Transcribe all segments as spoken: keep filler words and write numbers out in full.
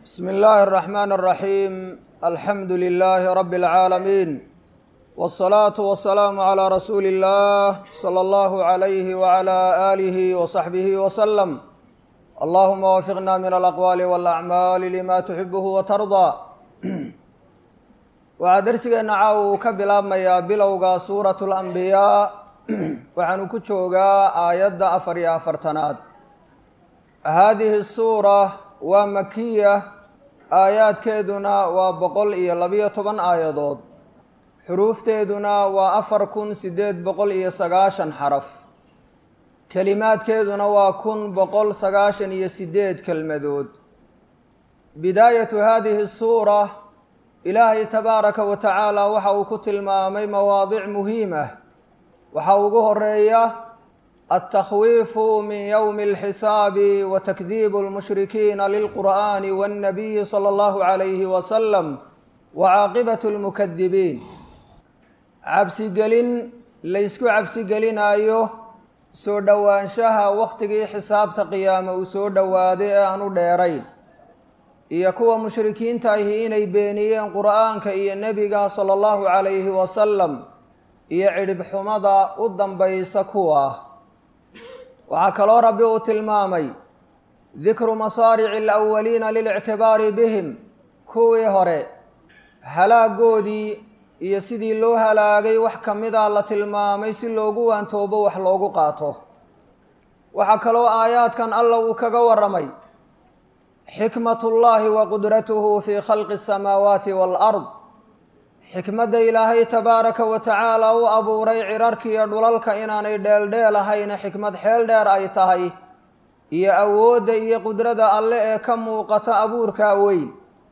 بسم الله الرحمن الرحيم الحمد لله رب العالمين والصلاة والسلام على رسول الله صلى الله عليه وعلى آله وصحبه وسلم اللهم وفقنا من الأقوال والأعمال لما تحبه وترضى وعدرسنا عاو كبلاب ميا بلوغا سورة الأنبياء وعنو كتشوغا آيات أفريا فرتنات هذه السورة ومكية آيات كيدنا وبقول إيا لبيا طبان آيادود حروف تيدنا وأفر كن سديد بقول إيا سقاشن حرف كلمات كيدنا وكن بقول سقاشن إيا سديد كالمدود بداية هذه السورة إلهي تبارك وتعالى وحاو كتل مامي مواضع مهمة وحاو الرئية التخويف من يوم الحساب وتكذيب المشركين للقرآن والنبي صلى الله عليه وسلم وعاقبة المكذبين عبسي قلين ليسكو عبسي قلين آيوه سو دوانشاها وقتقي حساب تقيام وسو دوادئ عنو ديرين إيكوا مشركين تايهين يبينيين قرآن كإي النبي صلى الله عليه وسلم يعرب حمضا قدام بيسكواه وعكلو ربي تلمامي ذكر مصارع الأولين للاعتبار بهم كوي هوري هلاقودي يسيدي لو هلاقي وحكم مدى الله تلمامي سلوغو أن توبو وحلوغو قاطو وعكلو آيات كان الله وكغو الرمي حكمة الله وقدرته في خلق السماوات والأرض حكمة إلهي تبارك وتعالى وأبو ريع راركي يدولالك إناني ديل ديل هين حكمة حيل دير أي تهي إيا أود إيا قدرة الله كم وقت أبورك وين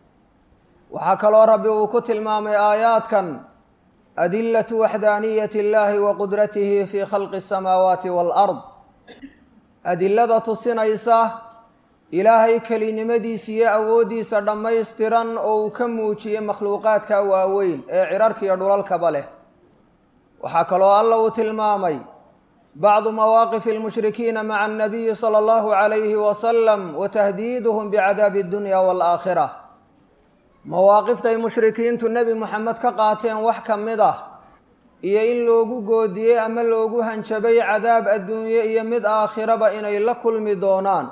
وحكى ربي وكتل مامي آيات كان أدلة وحدانية الله وقدرته في خلق السماوات والأرض أدلة تصنيسة إلهي كلمadiisa awoodiisa dhamaystiran oo ka muujiye makhluuqaadka waaweyn ee cirarka iyo dhulalka leh waxa kale oo Allah uu tilmaamay بعض مواقف المشركين مع النبي صلى الله عليه وسلم وتهديدهم بعذاب الدنيا والآخرة مواقف المشركين النبي محمد كقاتين وحكمده iyo in loogu goodiyay ama loogu hanjabay cadaab adduunyo iyo mid aakhiraba inay la kulmi doonaan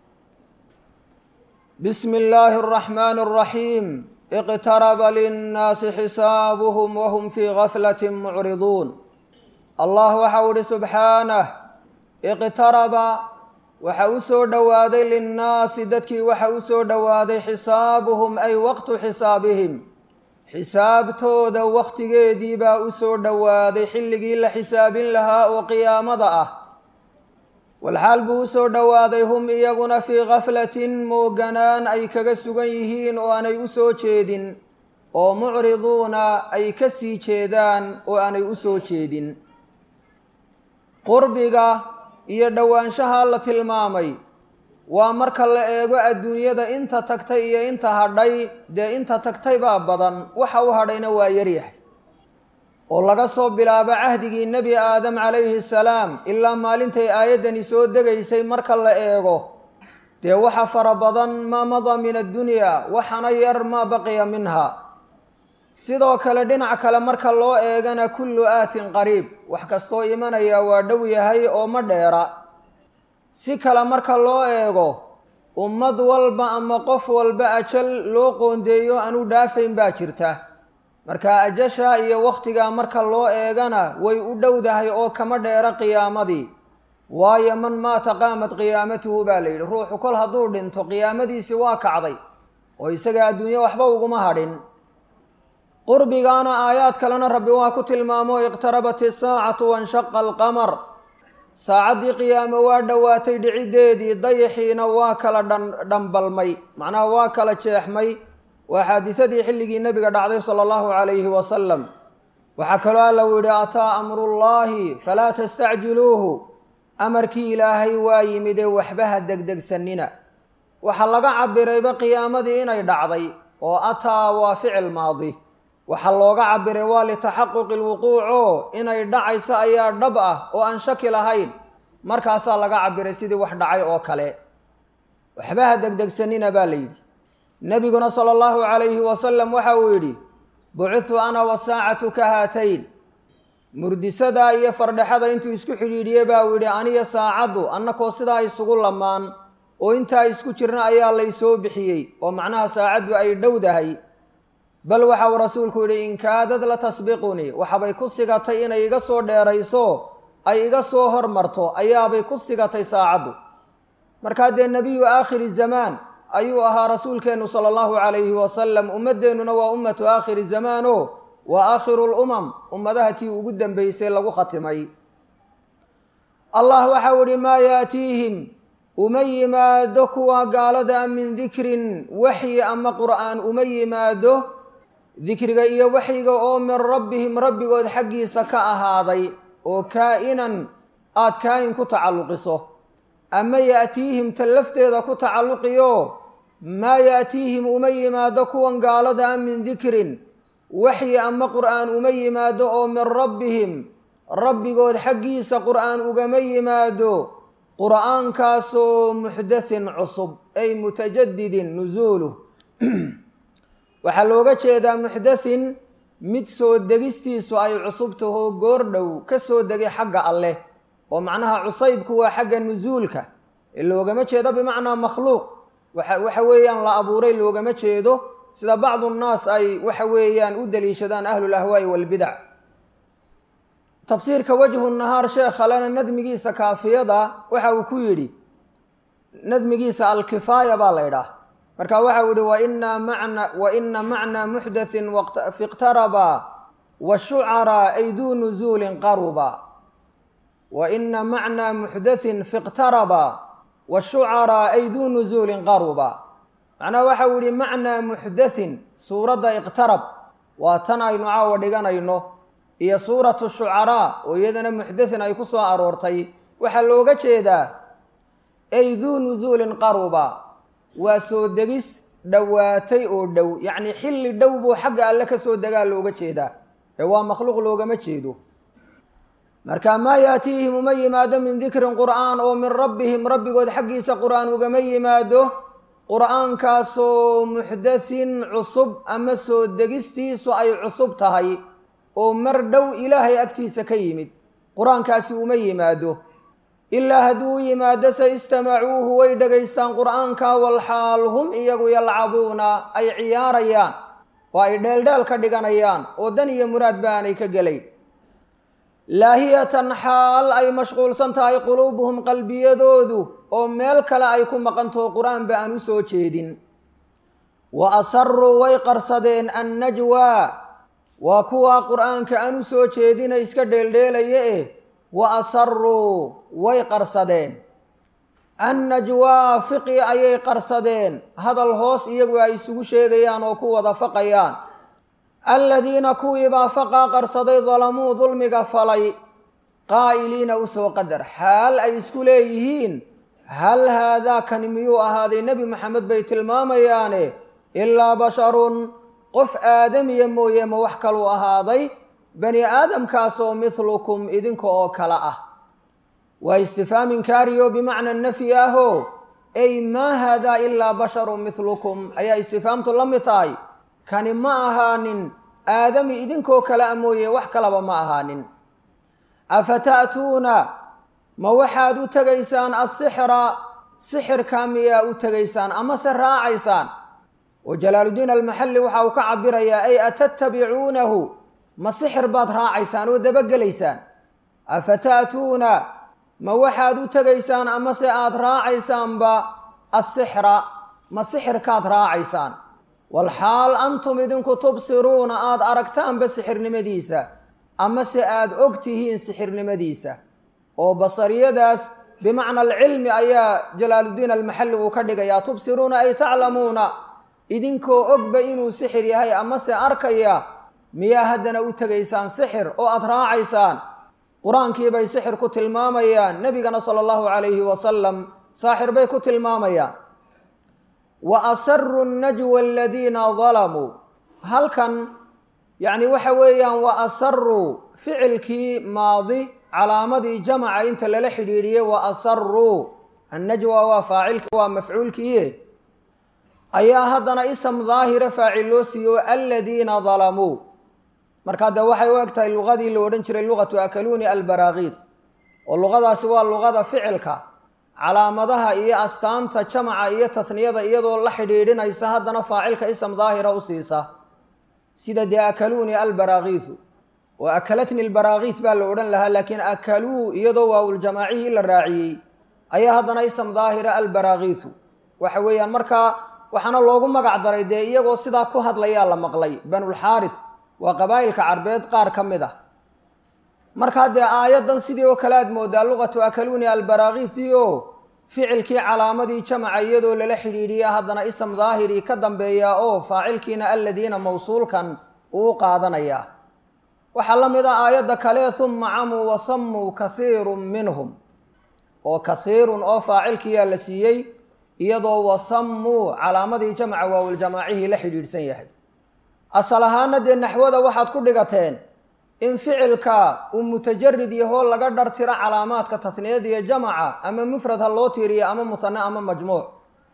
بسم الله الرحمن الرحيم اقترب للناس حسابهم وهم في غفلة معرضون الله وحول سبحانه اقترب وحوسو دوادي للناس دتكي وحوسو دوادي حسابهم أي وقت حسابهم حساب تود وقت جديبا أسو دوادي حلقي لحساب لها وقيام ضعه والحال بوسو دوادي هم إيقنا في غفلة موغنان أي كغسوغيهين وأنا يسو تشيدين أو معرضون أي كسي تشيدان وأنا يسو تشيدين قربغا إيا دوان شهالة المامي ومرك الله إيقو الدنيا دا إنت تكتي إيا إنت هردي دا إنت تكتي بابضان وحاو هردين ويريح ولغا soo bilaaba ahdigii nabi aadam alayhi salaam illa maalintay aayadani soo degaysay marka la eego de waxa farabadan ma mada min ad-dunya waxana yar ma baqiya minha sidoo kale dhinac kale marka loo eegana kullu aatin qariib wax kasto imanaya waa dhow yahay oo ma dheera si kale marka loo eego ummad walba ama qof walba ajal loo qoondeeyo aanu dhaafayn baa jirta marka ajasha iyo waqtiga marka loo eegana way u dhowdahay oo kama dheera qiyaamadii waayo man ma taqaamat qiyaamatuhu baalayr ruuxu kol haduu dhinto qiyaamadiisi waa kacday oo isaga adduunyo waxba uguma hadhin qurbigaana aayaad kalena rabbi waa ku tilmaamo iqtarabat as-saa'atu wa inshaqa al-qamar saacadii qiyaamo waa dhawaatay dhicideedii dayaxiina waa kala dhanbalmay macnaha waa kala jeexmay وحادثتي حلقي النبي دعدي صلى الله عليه وسلم وحكى له أتى أمر الله فلا تستعجلوه أمرك إلهي وايمد وحبها الدقدق سننا وحلق عبر بقيامة إنا دعدي وأتى وفعل ماضي وحلق عبر ولتحقق الوقوع إنا دعي سأيا دبأة وأن شكل هين مركز لق عبر سيدي وحدعي أوكالي وحبها الدقدق سننا باليد nebiguna sala allahu calayhi wasalam waxa uu yidhi bucithu ana wasaacatu ka haatayn murdisada iyo fardhaxada intuu isku xidhiidhiyey baa uu yidhi aniyo saacaddu annakoo sidaa isugu lamaan oo intaa isku jirna ayaa laysoo bixiyey oo macnaha saacaddu ay dhowdahay bal waxa uu rasuulku yidhi in kaadad la tasbiqunii waxabay ku sigatay inay iga soo dheerayso ay iga soo hormarto ayaabay ku sigatay saacaddu markaa dee nebiyu aakhiri zamaan ayuu ahaa rasuulkeennu sala allahu calayhi wasalam ummaddeennuna waa ummatu aakhiri zamaan o waa aakhiru lumam ummadaha tii ugu dambeysay lagu khatimay allah waxau ihi maa yaatiihim uma yimaado kuwa gaalada min dikrin waxyi ama qur'aan uma yimaado dikriga iyo waxyiga oo min rabbihim rabbigood xaggiisa ka ahaaday oo kaa-inan aada kaa-in ku tacalluqiso ama yaatiihim ta lafteeda ku tacalluqiyo maa yaatiihim uma yimaado kuwan gaalada min dikrin waxyi ama qur'aan uma yimaado oo min rabbihim rabbigood xaggiisa qur'aan ugama yimaado qur'aankaasoo muxdathin cusub ay mutajadidin nusuuluh waxaa looga jeedaa muxdathin mid soo degistiisu ay cusub taho goor dhow ka soo degay xagga alleh oo macnaha cusaybku waa xagga nusuulka ee loogama jeedo bimacnaa makhluuq waxa waxa weeyaan la abuuray loogama jeedo sida bacdu nnaas ay waxa weeyaan u daliishadaan ahlulahwaa'i walbidac tafsiirka wajhu nahaar sheekhalena nadmigiisa kaafiyada waxa uu ku yidhi nadmigiisa alkifaaya baa la ydhaah marka waxa uu yihi waina mana waina macnaa muxdathin fiqtaraba washucaraa ay duu nusuulin qaruba waina macnaa muxdathin fiqtaraba washucaraa ay duu nusuulin qaruba macnaha waxa uu yihi macnaa muxdathin suuradda iqtarab waa tan aynu caawa dhiganayno iyo suuratu shucaraa oo iyadana muxdathin ay ku soo aroortay waxaa looga jeedaa ay duu nusuulin qaruba waa soo degis dhowaatay oo dhow yacni xilli dhow buu xagga alle ka soo degaa looga jeedaa ee waa makhluuq loogama jeedo marka maa yaatiihim uma yimaado min dikrin qur'aan oo min rabbihim rabbigood xaggiisa qur'aan ugama yimaado qur'aankaasoo muxdathin cusub ama soo degistiisu ay cusub tahay oo mar dhow ilaahay agtiisa ka yimid qur-aankaasi uma yimaado ilaa hadduu u yimaado se istamacuuhu way dhegaystaan qur'aanka walxaal hum iyagu yalcabuuna ay ciyaarayaan oo ay dheeldheel ka dhiganayaan oo dan iyo muraad ba aanay ka gelayn laahiyatan xaal ay mashquulsan tahay quluubuhum qalbiyadoodu oo meel kale ay ku maqantaho qur-aan ba aan u soo jeedin wa asaruu way qarsadeen annajwaa waa kuwaa qur'aanka aan u soo jeedina iska dheeldheelaya eh wa asaruu way qarsadeen annajwaa fiqi ayay qarsadeen hadal hoos iyagu ay isugu sheegayaan oo ku wada faqayaan aladiina kuwiibaa faqaa qarsaday dalamuu dulmiga falay qaa'iliina usoo qadar xaal ay isku leeyihiin hal haadaa kani miyuu ahaaday nebi maxamed bay tilmaamayaane ilaa basharun qof aadamiya mooye ma wax kaluu ahaaday bani aadamkaasoo midlukum idinka oo kale ah waa istifhaam inkaariyo bimacna nafyi ahoo ay maa haadaa ilaa basharun midlukum ayaa istifhaamtu la mid tahay kani ma ahaanin aadami idinkoo kale a mooye wax kalaba ma ahaanin afata'tuuna ma waxaad u tegaysaan asixra sixirka miyaa u tegaysaan amase raacaysaan oo jalaaluddiin almaxalli waxa uu ka cabirayaa ay atatabicuunahu ma sixir baad raacaysaan oo dabagelaysaan afata'tuuna ma waxaad u tegaysaan amase aada raacaysaanba asixra ma sixirkaad raacaysaan walxaal antum idinku tubsiruuna aada aragtaanba sixirnimadiisa amase aada og tihiin sixirnimadiisa oo basariyadaas bimacna alcilmi ayaa jalaaluddiin almaxalli uu ka dhigayaa tubsiruuna ay taclamuuna idinkoo ogba inuu sixir yahay amase arkaya miyaa haddana u tegaysaan sixir oo aada raacaysaan qur-aankii bay sixir ku tilmaamayaan nebigana sala allahu calayhi wasalam saaxir bay ku tilmaamayaan wa asaru najwa aladiina dalamuu halkan yacni waxa weeyaan wa asaruu ficilkii maadi calaamadii jamaca inta lala xidhiidhiyey wa asaruu annajwa waa faacilki waa mafcuulkiiye ayaa haddana ism daahira faacil loo siiyo aladiina dalamuu markaa dee waxay u eg tahay luqadii la odhan jiray luqatu akaluuni albaraakiis oo luqadaasi waa luqada ficilka calaamadaha iyo astaanta jamaca iyo tasniyada iyadoo la xidhiidhinaysa haddana faacilka ism daahira u siisa sida dee akaluuni albaraakiisu oo akalatni albaraakiis baa la odhan lahaa laakiin akaluu iyadoo waawuljamaacihii la raaciyey ayaa haddana ism daahira albaraakiisu waxa weeyaan markaa waxaana loogu magac daray dee iyagoo sidaa ku hadlayaa la maqlay banulxaaris waa qabaa'ilka carbeed qaar ka mid ah markaa dee aayaddan sidii oo kale aad moodaa luqatu akaluuni albaraakiisi oo ficilkii calaamadii jamaca iyadoo lala xidhiidhiya haddana ism daahiri ka dambeeya oo faacilkiina aladiina mawsuulkan uu qaadanayaa waxaa la mid a aayadda kale humma camuu wasammuu kasiirun minhum oo kasiirun oo faacilkiyaa la siiyey iyadoo wasammuu calaamadii jamca waawuljamaacihii la xidhiidhsan yahay asal ahaana dee naxwada waxaad ku dhigateen in ficilka uu mutajarid yahoo laga dhartiro calaamaadka tasniyada iyo jamaca ama mufrad ha loo tiiriyo ama musane ama majmuuc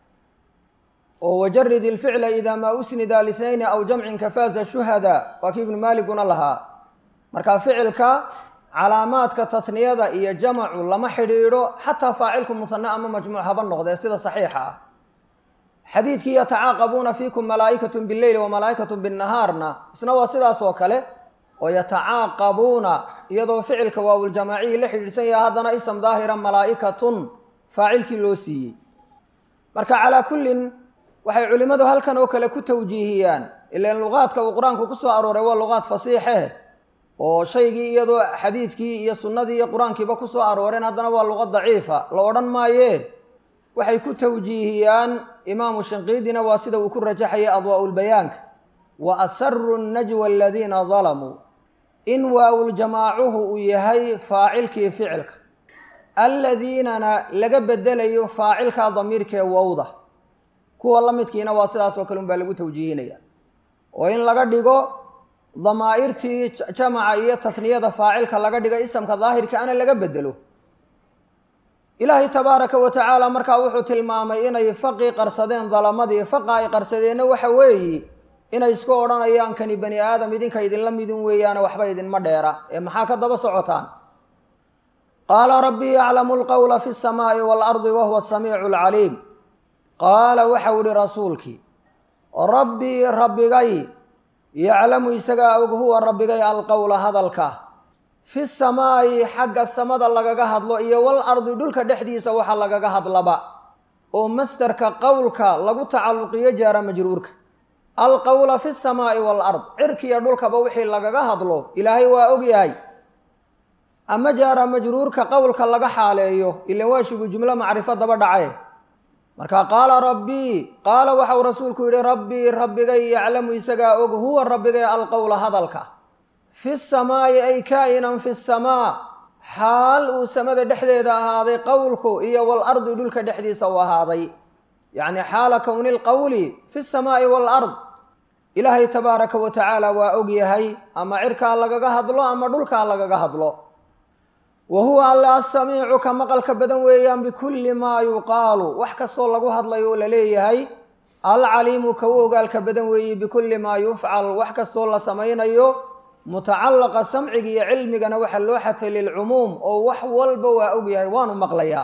oo wajarid ilficla idaa maa usnida lithnayni aw jamcin kafaaza shuhada waa kii ibnu maaliguna lahaa markaa ficilka calaamaadka tasniyada iyo jamacu lama xidhiidho xataa faacilku musane ama majmuuc haba noqdee sida saxiixa ah xadiidkii yatacaaqabuuna fiikum malaa'ikatun bileyli wa malaa'ikatun binnahaarna isna waa sidaas oo kale oo yatacaaqabuuna iyadoo ficilka waawuljamaacihii la xidhiidhsan yaha haddana ism daahira malaa'ikatun faacilkii loo siiyey marka calaa kullin waxay culimmadu halkan oo kale ku tawjiihiyaan ilaan luqaadka uu qur-aanku ku soo arooray waa luqaad fasiixe oo shaygii iyadoo xadiidkii iyo sunnadii iyo qur-aankiiba ku soo arooreen haddana waa luqad daciifa la odhan maaye waxay ku tawjiihiyaan imaamu shinqiidina waa sida uu ku rajaxayay adwaa'ulbayaanka wa asaru najwa aladiina dalamuu in waawuljamaacuhu uu yahay faacilkii ficilka alladiinana laga bedelayo faacilka damiirkee wowda kuwa la midkiina waa sidaas oo kale un baa lagu tawjiihinaya oo in laga dhigo damaa'irtii jamaca iyo tasniyada faacilka laga dhiga isamka daahirka ana laga bedelo ilaahay tabaaraka wa tacaala markaa wuxuu tilmaamay inay faqii qarsadeen dalamadii faqa ay qarsadeenna waxa weeye inay isku odhanayaan kani bani aadam idinka idinla midin weeyaane waxba idinma dheera ee maxaa ka daba socotaan qaala rabbii yaclamu lqowla fi samaa'i waalardi wa huwa asamiicu alcaliim qaala waxau ihi rasuulkii rabbii rabbigay yaclamu isagaa og huwa rabbigay alqowla hadalka fi samaa'i xagga samada lagaga hadlo iyo wal ardi dhulka dhexdiisa waxa lagaga hadlaba oo masdarka qowlka lagu tacalluqiyo jaara majruurka alqowla fi samaa'i waalard cirkiya dhulkaba wixii lagaga hadlo ilaahay waa og yahay ama jaara majruurka qowlka laga xaaleeyo ila waa shibu jumlo macrifo daba dhace marka qaala rabbii qaala waxau rasuulku yidhi rabbii rabbigay yaclamu isagaa og huwa rabbigay alqowla hadalka fi samaa'i ay kaa'inan fi samaa xaal uu samada dhexdeeda ahaaday qowlku iyo waalardi dhulka dhexdiisa u ahaaday yacni xaala kowni lqowli fi samaa'i waalard ilaahay tabaaraka wa tacaala waa og yahay ama cirkaa lagaga hadlo ama dhulkaa lagaga hadlo wa huwa alla asamiicu ka maqalka badan weeyaan bikulli maa yuqaalu wax kastoo lagu hadlayo oo la leeyahay alcaliimu ka u ogaalka badan weeye bikulli maa yufcal wax kastoo la samaynayo mutacallaqa samciga iyo cilmigana waxaa loo xadfay lilcumuum oo wax walba waa og yahay waanu maqlayaa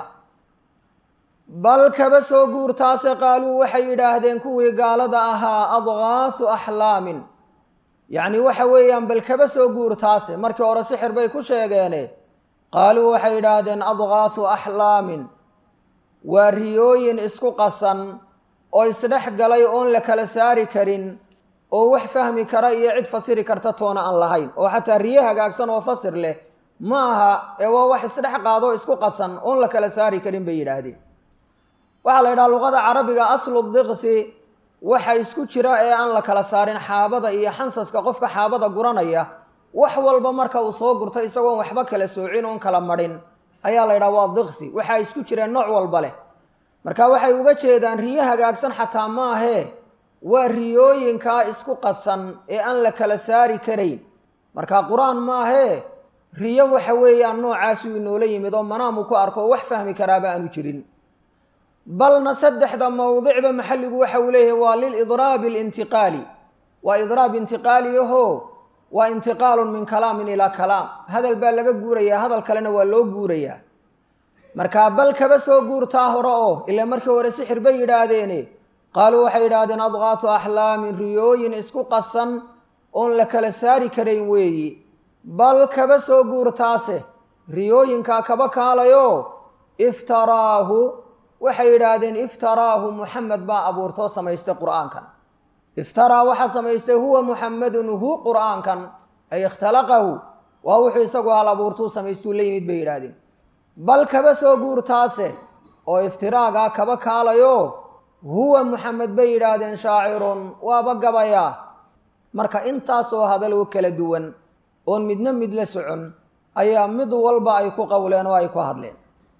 bal kaba soo guurtaase qaaluu waxay yidhaahdeen kuwii gaalada ahaa adgaasu axlaamin yacni waxa weeyaan bal kaba soo guurtaase markii hore sixir bay ku sheegeene qaaluu waxay yidhaahdeen adgaasu axlaamin waa riyooyin isku qasan oo isdhex galay oon la kala saari karin oo wax fahmi kara iyo cid fasiri karta toona aan lahayn oo xataa riyo hagaagsan oo fasir leh ma aha ee waa wax isdhex qaado isku qasan oon la kala saari karin bay yidhaahdeen waxaa la yidhaha luqada carabiga aslu diqsi waxa isku jira ee aan la kala saarin xaabada iyo xansaska qofka xaabada guranaya wax walba marka uu soo gurto isagoon waxba kala soocin oon kala marin ayaa la yidhaha waa diqsi waxaa isku jireen nooc walba leh marka waxay uga jeedaan riyo hagaagsan xataa maahee waa riyooyinkaa isku qasan ee aan la kala saari karayn marka qur-aan maahee riyo waxa weeyaan noocaasuu inoola yimid oo manaamu ku arko wax fahmi karaaba aanu jirin balna saddexda mowdicba maxalligu waxa uu leeyahay waa lilidraabi alintiqaali waa idraab intiqaali ahoo waa intiqaalun min kalaamin ilaa kalaam hadal baa laga guurayaa hadal kalena waa loo guurayaa markaa bal kaba soo guurtaa hore oo ilaa markii hore sixir bay yidhaahdeene qaaluu waxay yidhaahdeen adqaatu axlaamin riyooyin isku qasan oon la kala saari karayn weeyi bal kaba soo guurtaase riyooyinkaa kaba kaalayo iftaraahu waxay yidhaahdeen iftaraahu muxamed baa abuurtoo samaystay qur'aankan iftaraa waxaa samaystay huwa muxamedun hu qur'aankan ay ikhtalaqahu waa wuxuu isagu hal abuurtuu samaystuu la yimid bay yidhaahdeen bal kaba soo guurtaase oo iftiraagaa kaba kaalayo huwa muxamed bay yidhaahdeen shaacirun waaba gabayaa marka intaasoo hadal oo kala duwan oon midna mid la socon ayaa mid walba ay ku qowleen oo ay ku hadleen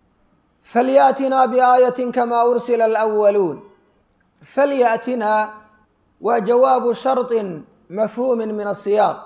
falyaatinaa biaayatin kamaa ursila alwaluun falyaatinaa waa jawaabu sharطin mafhuumin min asiyaaq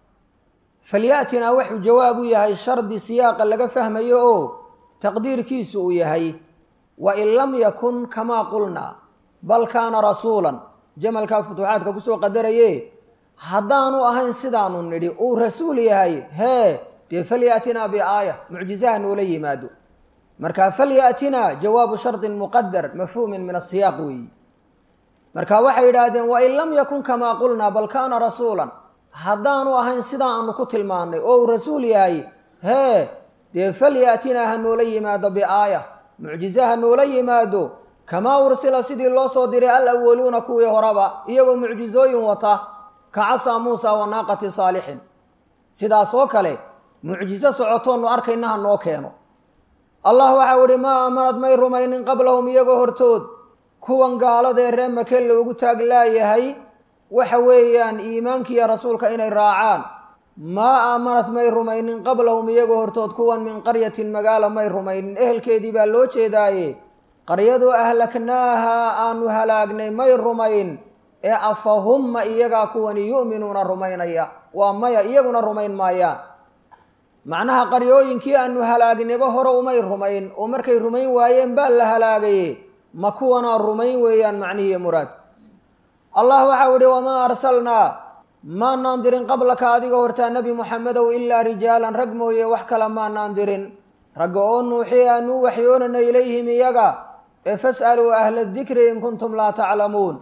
falyaatinaa wuxuu jawaab u yahay shardi siyaaqa laga fahmayo oo taqdiirkiisu uu yahay wain lam yakun kamaa qulnaa bal kaana rasuulan jamalkaa futuuxaadka kusoo qadaraye haddaanu ahayn sidaanu nidhi uu rasuul yahay hee dee falyaatinaa biaaya mucjizaha noola yimaado marka falyaatinaa jawaabu shardin muqadar mafhuumin min asiyaaq weeyi marka waxay yidhaahdeen wain lam yakun kamaa qulnaa bal kaana rasuulan haddaanu ahayn sidaa aanu ku tilmaannay oo uu rasuul yahay hee dee falyaatinaa ha noola yimaado biaaya mucjiza ha noola yimaado kamaa ursila sidii loo soo diray alawaluuna kuwii horeba iyagoo mucjizooyin wata ka casaa muusa wa naaqati saalixin sidaas oo kale mucjizo socotoonu arkayna ha noo keeno allah waxau ihi maa aamanad may rumaynin qablahum iyagoo hortood kuwan gaaladee ree make loogu taag laayahay waxa weeyaan iimaankiiyo rasuulka inay raacaan maa aamanad may rumaynin qablahum iyagoo hortood kuwan min qaryatin magaala may rumaynin ehelkeedii baa loo jeedaaye qaryadoo ahlaknaaha aanu halaagnay may rumayn ee afahumma iyagaa kuwani yu'minuuna rumaynaya waa maya iyaguna rumayn maayaan macnaha qaryooyinkii aanu halaagnayba hore umay rumayn oo markay rumayn waayeen baa la halaagaye ma kuwanaa rumayn weeyaan macnihiiyo muraad allah waxau ihi wamaa arsalnaa maanaan dirin qablaka adiga hortaa nebi muxamedow ilaa rijaalan rag mooye wax kale maanaan dirin ragga oo nuuxii aanuu waxyoonana ilayhim iyaga ee fas'aluu ahla dikri in kuntum laa taclamuun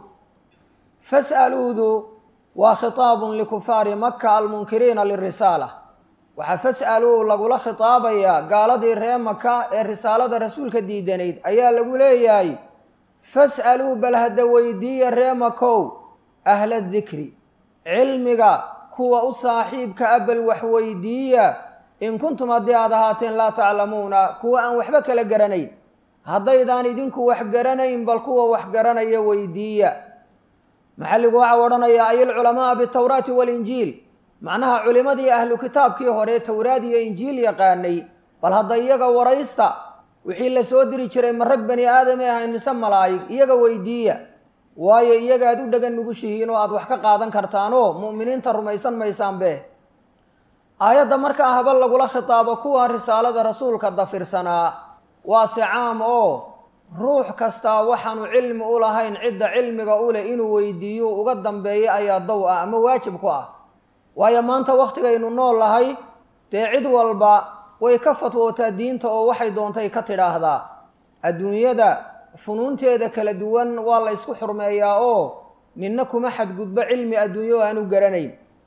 fas'aluudu waa khitaabun likufaari maka almunkiriina lirisaala waxaa fas'aluu lagula khitaabayaa gaaladii ree maka ee risaalada rasuulka diidanayd ayaa lagu leeyahay fas'aluu bal hadda weydiiya ree makow ahla dikri cilmiga kuwa u saaxiibka a bal wax weydiiya in kuntum haddii aad ahaateen laa taclamuuna kuwa aan waxba kala garanayn haddaydaan idinku wax garanayn bal kuwa wax garanaya weydiiya maxalligu waxau odhanayaa ay alculamaaa bitawraati waalinjiil macnaha culimadii ahlu kitaabkii hore towraad iyo injiil yaqaanay bal hadda iyaga waraysta wixii la soo diri jiray ma rag bani aadamay ahayn mise malaa'ig iyaga weydiiya waayo iyaga aad u dhegan nugushihiin oo aad wax ka qaadan kartaanoo mu'miniinta rumaysan maysaanbe aayadda markaa haba lagula khitaabo kuwa risaalada rasuulka dafirsanaa waa si caam oo ruux kastaa waxaanu cilmi u lahayn cidda cilmiga u leh inuu weydiiyo uga dambeeyo ayaa dow ah ama waajib ku ah waayo maanta wakhtigaynu nool lahay dee cid walba way ka fatwootaa diinta oo waxay doontay ka tidhaahdaa adduunyada funuunteeda kala duwan waa la ysku xurmeeyaa oo ninna kuma xadgudbo cilmi adduunyo aanu garanayn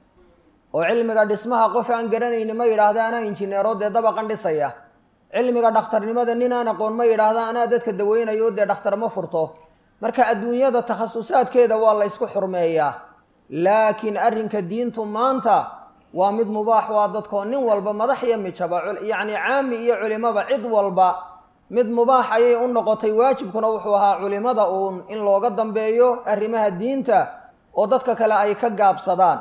oo cilmiga dhismaha qof aan garanayni ma yidhaahda anaa injineero dee dabaqan dhisaya cilmiga dhakhtarnimada nin aan aqoon ma yidhaahda anaa dadka daweynayo dee dhakhtar ma furto marka adduunyada takhasusaadkeeda waa la ysku xurmeeyaa laakiin arrinka diintu maanta waa mid mubaax waa dadkoo nin walba madax iyo mijaba yacni caami iyo culimaba cid walba mid mubaax ayay u noqotay waajibkuna wuxuu ahaa culimada uun in looga dambeeyo arrimaha diinta oo dadka kale ay ka gaabsadaan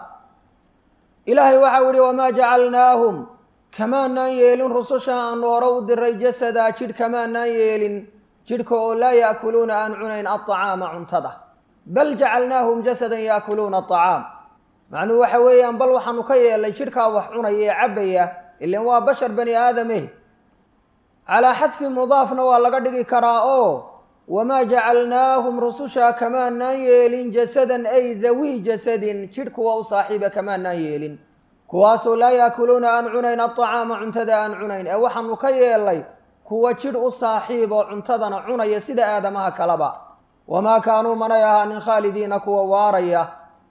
ilaahay waxau ihi wamaa jacalnaahum kamaanaan yeelin rususha aanu hore u diray jasadaa jidh kamaanaan yeelin jidhka oo laa yaakuluuna aan cunayn alطacaama cuntada bal jacalnaahum jasadan yaakuluuna aطacaam macnuhu waxa weeyaan bal waxaanu ka yeelnay jidhkaa wax cunaya ee cabbaya ilan waa bashar bani aadameh calaa xadfi mudaafna waa laga dhigi karaa oo wamaa jacalnaahum rususha kamaanaan yeelin jasadan ay dawii jasadin jidh kuwa u saaxiiba kamaanaan yeelin kuwaasoo laa yaakuluuna aan cunayn aطacaama cuntada aan cunayn ee waxaanu ka yeelnay kuwa jidh u saaxiiboo cuntadana cunaya sida aadamaha kaleba wamaa kaanuu manay ahaanin khaalidiina kuwa waaraya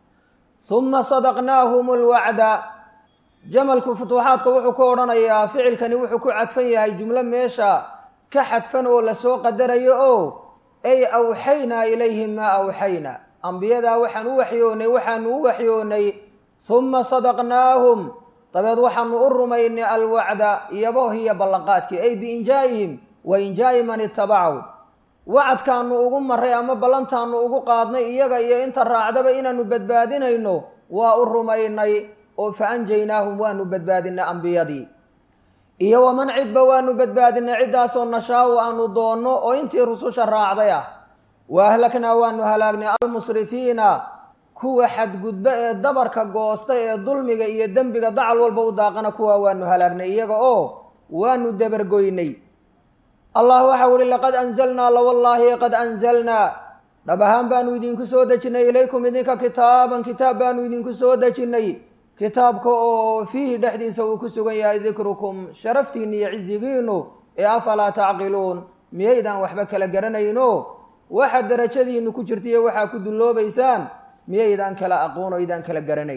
uma sadaqnaahum lwacda jamalku futuuxaadka wuxuu ku odhanayaa ficilkani wuxuu ku cadfan yahay jumlo meesha ka xadfan oo lasoo qadarayo oo ay awxaynaa ilayhim maa awxayna ambiyadaa waxaan u waxyoonay waxaanu u waxyoonay uma sadaqnaahum dabeed waxaanu u rumaynay alwacda iyabohiyo ballanqaadkii ay biinjaa'ihim wa injaa'i man itabacahu wacadkaanu ugu maray ama ballantaanu ugu qaadnay iyaga iyo inta raacdaba inaanu badbaadinayno waa u rumaynay oo fa anjaynaahum waanu badbaadinay ambiyadii iyo waman cidba waanu badbaadinay ciddaasoo nashaau aanu doonno oo intii rususha raacday ah wa ahlaknaa waanu halaagnay almusrifiina kuwa xadgudba ee dabarka goosta ee dulmiga iyo dembiga dacal walba u daaqana kuwa waanu halaagnay iyaga oo waanu dabargoynay allah waxau ihi laqad anzalnaa lawallaahi qad anzalnaa dhab ahaan baanu idinku soo dejinnay ilaykum idinka kitaaban kitaab baanu idinku soo dejinnay kitaabka oo fiihi dhexdiisa uu ku sugan yahay dikrukum sharaftiinna iyo cizigiinu ee afalaa tacqiluun miyaydaan waxba kala garanayno waxa darajadiinnu ku jirtaiyo waxaa ku dulloobaysaan miyaydaan kala aqoon o ydaan kala garanayn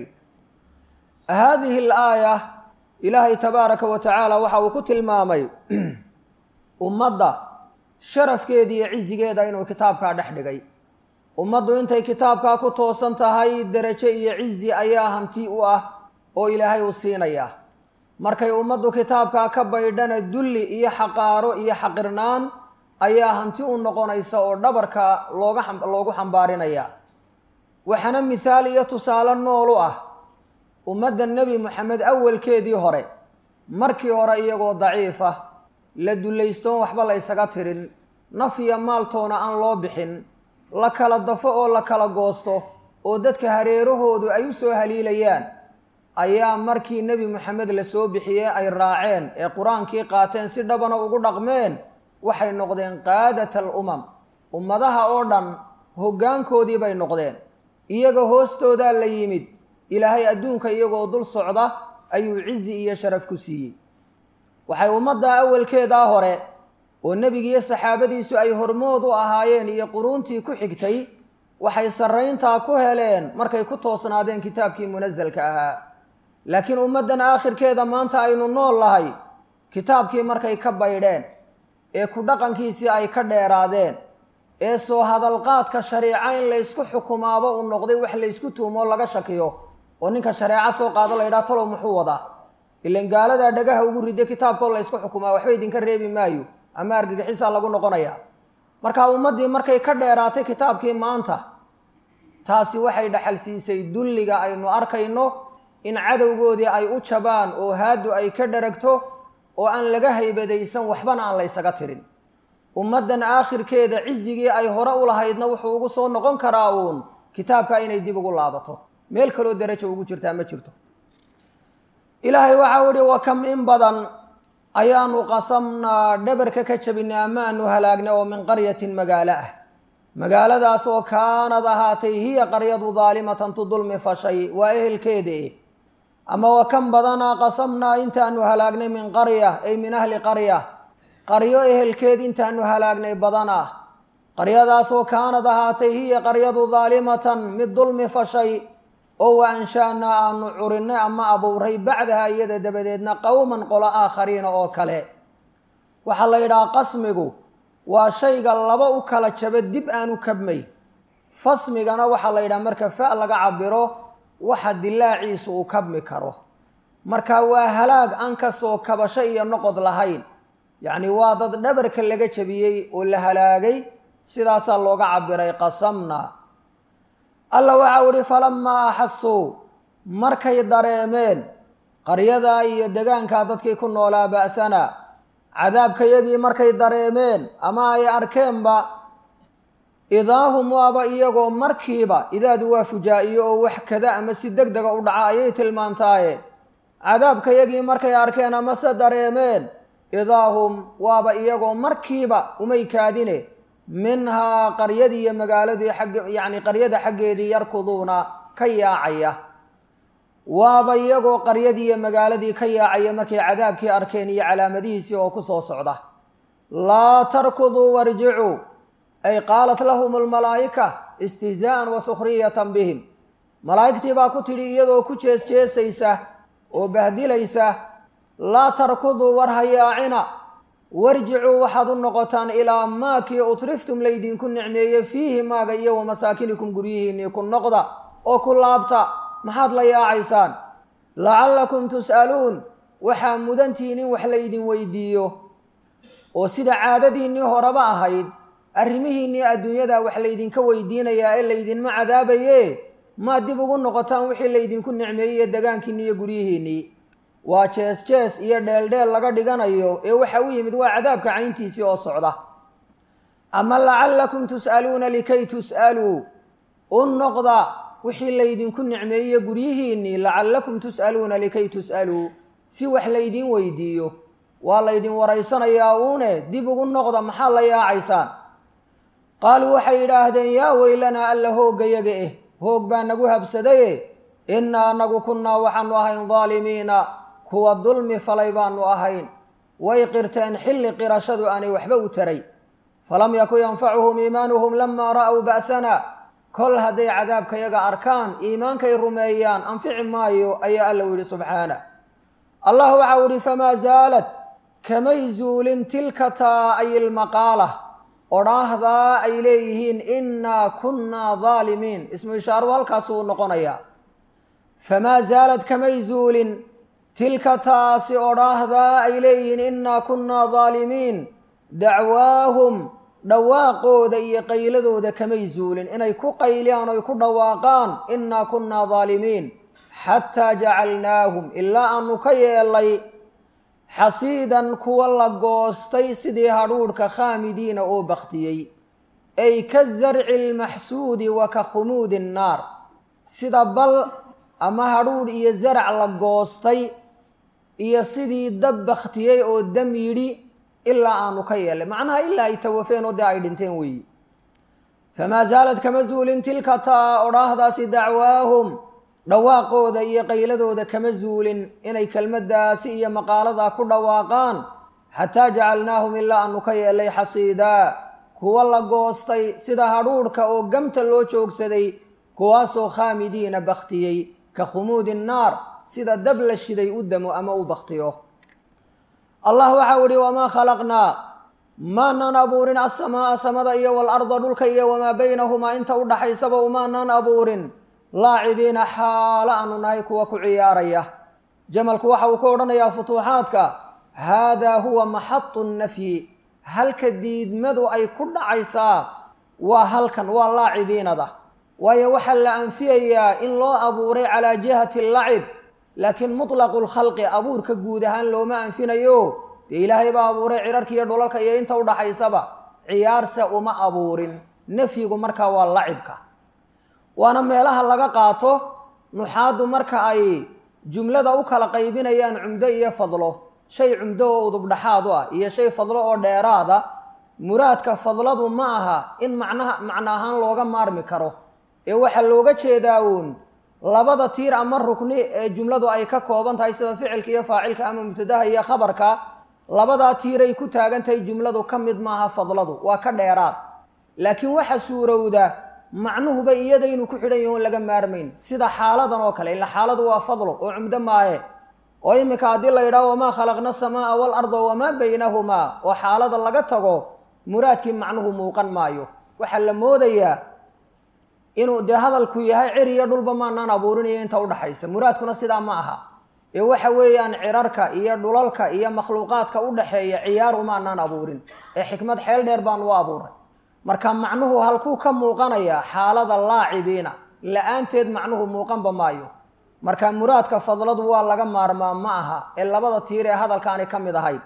haadihi alaaya ilaahay tabaaraka wa tacaala waxa uu ku tilmaamay ummadda sharafkeeda iyo cizigeeda inuu kitaabkaa dhex dhigay ummaddu intay kitaabkaa ku toosan tahay derajo iyo cizi ayaa hanti u ah oo ilaahay u siinaya markay ummaddu kitaabkaa ka baydhana dulli iyo xaqaaro iyo xaqirnaan ayaa hanti u noqonaysa oo dhabarka looga loogu xambaarinaya waxaana mithaal iyo tusaale nool u ah ummadda nebi moxamed awalkeedii hore markii hore iyagoo daciifa la dullaystoon waxba la ysaga tirin naf iyo maaltoona aan loo bixin la kala dafo oo la kala goosto oo dadka hareerahoodu ay u soo haliilayaan ayaa markii nebi moxamed la soo bixiyey ay raaceen ee qur-aankii qaateen si dhabana ugu dhaqmeen waxay noqdeen qaadata alumam ummadaha oo dhan hoggaankoodii bay noqdeen iyaga hoostoodaa la yimid ilaahay adduunka iyagoo dul socda ayuu cizi iyo sharaf ku siiyey waxay ummadda awalkeedaa hore oo nebigiiyo saxaabadiisu ay hormood u ahaayeen iyo quruuntii ku xigtay waxay sarrayntaa ku heleen markay ku toosnaadeen kitaabkii munasalka ahaa laakiin ummaddan aakhirkeeda maanta aynu nool lahay kitaabkii markay ka baydheen ee ku dhaqankiisii ay ka dheeraadeen ee soo hadalqaadka shareeca in laysku xukumaaba uu noqday wax laysku tuumoo laga shakiyo oo ninka shareeco soo qaado la yidhaha talow muxuu wadaa ilan gaaladaa dhagaha ugu riday kitaabkoo laysku xukumaa waxba idinka reebi maayo ama argagixisaa lagu noqonayaa markaa ummaddii markay ka dheeraatay kitaabkii maanta taasi waxay dhaxal siisay dulliga aynu arkayno in cadowgoodii ay u jabaan oo haadu ay ka dheragto oo aan laga haybadaysan waxbana aan laysaga tirin ummaddan aakhirkeeda cizigii ay hore u lahaydna wuxuu ugu soo noqon karaa uun kitaabka inay dib ugu laabato meel kaloo darajo ugu jirtaa ma jirto ilaahay waxau ihi wa kam in badan ayaanu qasamnaa dhabarka ka jabinay amaanu halaagnay oo min qaryatin magaalo ah magaaladaas oo kaanad ahaatay hiya qaryadu daalimatan tu dulmi fashay waa ehelkeeda eh ama wa kan badanaa qasamnaa intaanu halaagnay min qarya ay min ahli qarya qaryo ehelkeed intaanu halaagnay badanaa qaryadaasoo kaanad ahaatay hiya qaryadu daalimatan mid dulmi fashay oo wa anshaanaa aanu curinay ama abuuray bacdaha iyada dabadeedna qowman qolo aakhariina oo kale waxaa la yidhaha qasmigu waa shayga laba u kala jaba dib aanu kabmay fasmigana waxaa la yidhaha marka fa laga cabiro waxa dilaaciisu uu kabmi karo marka waa halaag aan ka soo kabasho iyo noqod lahayn yacni waa dad dhabarka laga jabiyey oo la halaagay sidaasaa looga cabiray qasamna alla waxau ihi falamaa axasuu markay dareemeen qaryadaa iyo degaankaa dadkii ku noolaa ba'sana cadaabkayagii markay dareemeen ama ay arkeenba idaahum waaba iyagoo markiiba idaadu waa fujaa-iyo oo wax kada ama si deg dega u dhaca ayay tilmaantaaye cadaabkayagii markay arkeen amase dareemeen idaahum waaba iyagoo markiiba umay kaadine minhaa qaryadii iyo magaaladii xagg yacni qaryada xaggeedii yarkuduuna ka yaacaya waaba iyagoo qaryadii iyo magaaladii ka yaacaya markay cadaabkii arkeen iyo calaamadihiisii oo ku soo socda laa tarkuduu warjicuu ay qaalat lahum almalaa'ika istihzaa'an wa sukhriyatan bihim malaa'igtii baa ku tidhi iyadoo ku jeesjeesaysa oo bahdilaysa laa tarkuduu war hayaacina warjicuu waxaad u noqotaan ilaa maakii utriftum laydinku nicmeeye fiihi maaga iyo wa masaakinikum guryihiinnii ku noqda oo ku laabta maxaad la yaacaysaan lacallakum tus'aluun waxaa mudantiin in wax laydin weydiiyo oo sida caadadiinnii horeba ahayd arrimihiinnii adduunyada wax laydinka weydiinayaa ee laydinma cadaabaye maad dib ugu noqotaan wixii laydinku nicmeeyey degaankiinni iyo guryihiinnii waa jees jees iyo dheeldheel laga dhiganayo ee waxa u yimid waa cadaabka cayntiisii oo socda ama lacallakum tus'aluuna likay tus'aluu u noqda wixii laydinku nicmeeye guryihiinnii lacallakum tus'aluuna likay tus'aluu si wax laydin weydiiyo waa laydin waraysanayaa uune dib ugu noqda maxaad la yaacaysaan qaaluu waxay yidhaahdeen yaa weylanaa alla hooggayaga eh hoog baa nagu habsadaye innaa anagu kunnaa waxaanu ahayn daalimiina kuwa dulmi falay baanu ahayn way qirteen xilli qirashadu aanay waxba u taray falam yakun yanfacuhum iimaanuhum lamaa ra'w ba'sana kol hadday cadaabkayaga arkaan iimaankay rumeeyaan anfici maayo ayaa alla u yidhi subxaanah allah waxau idhi famaa zaalad kamay zuulin tilka taa ay ilmaqaalah odhaahdaa ay leeyihiin innaa kunnaa daalimiin ismu ishaaruhu halkaasuu noqonayaa famaa zaalad kamay zuulin tilka taasi odhaahdaa ay leeyihiin innaa kunnaa daalimiin dacwaahum dhawaaqooda iyo qayladooda kamay zuulin inay ku qayliyaan oy ku dhawaaqaan innaa kunnaa daalimiin xataa jacalnaahum ilaa aanu ka yeelay xasiidan kuwa la goostay sidii hadhuudhka khaamidiina oo baktiyey ay ka zarci almaxsuudi wa ka khumuudi nnaar sida bal ama hadhuudh iyo zarac la goostay iyo sidii dab baktiyey oo dam yidhi ilaa aanu ka yeelay macnaha ilaa ay tawafeen oo dee ay dhinteen weeyi famaa zaalad kama zuulin tilka taa odhaahdaasi dacwaahum dhawaaqooda iyo qayladooda kama zuulin inay kelmaddaasi iyo maqaaladaa ku dhawaaqaan xataa jacalnaahum ilaa aanu ka yeelay xasiidaa kuwa la goostay sida hadhuudhka oo gamta loo joogsaday kuwaasoo khaamidiina baktiyey ka khumuudi nnaar sida dab la shiday u damo ama u baktiyo allah waxau idhi wamaa khalaqnaa maanaan abuurin assamaa'a samada iyo waalarda dhulka iyo wamaa baynahumaa inta u dhaxaysaba umaanaan abuurin laacibiina xaalo aanu nahay kuwa ku ciyaaraya jamalku waxa uu ka odhanayaa futuuxaadka haadaa huwa maxadu nafyi halka diidmadu ay ku dhacaysaa waa halkan waa laacibiinada waayo waxaa la anfiyayaa in loo abuuray calaa jihati lacib laakiin mutlaqu lkhalqi abuurka guud ahaan looma anfinayo dee ilaahay baa abuuray cirarka iyo dhulalka iyo inta udhaxaysaba ciyaarse uma abuurin nafyigu markaa waa lacibka waana meelaha laga qaato nuxaaddu marka ay jumlada u kala qaybinayaan cumdo iyo fadlo shay cumdo oo udubdhaxaad u ah iyo shay fadlo oo dheeraada muraadka fadladu ma aha in macnaha macno ahaan looga maarmi karo ee waxaa looga jeedaa uun labada tiir ama rukni ee jumladu ay ka kooban tahay sida ficilka iyo faacilka ama mubtadaha iyo khabarka labadaa tiiray ku taagan tahay jumladu ka mid maaha fadladu waa ka dheeraad laakiin waxa suurowda macnuhuba iyadaynu ku xidhan yahi on laga maarmayn sida xaaladan oo kale ila xaaladu waa fadlo oo cumdo maaye oo iminka haddii la yidhaho wamaa khalaqna asamaa'a waalarda wamaa baynahumaa oo xaalada laga tago muraadkii macnuhu muuqan maayo waxaa la moodayaa inuu dee hadalku yahay cir iyo dhulba maanaan abuurinayo inta udhaxaysa muraadkuna sidaa ma aha ee waxa weeyaan cirarka iyo dhulalka iyo makhluuqaadka u dhaxeeya ciyaaru maanaan abuurin ee xikmad xeel dheer baan u abuuray marka macnuhu halkuu ka muuqanayaa xaalada laacibiina la-aanteed macnuhu muuqanba maayo marka muraadka fadladu waa laga maarmaa ma aha ee labada tiir ee hadalkaani ka mid ahayd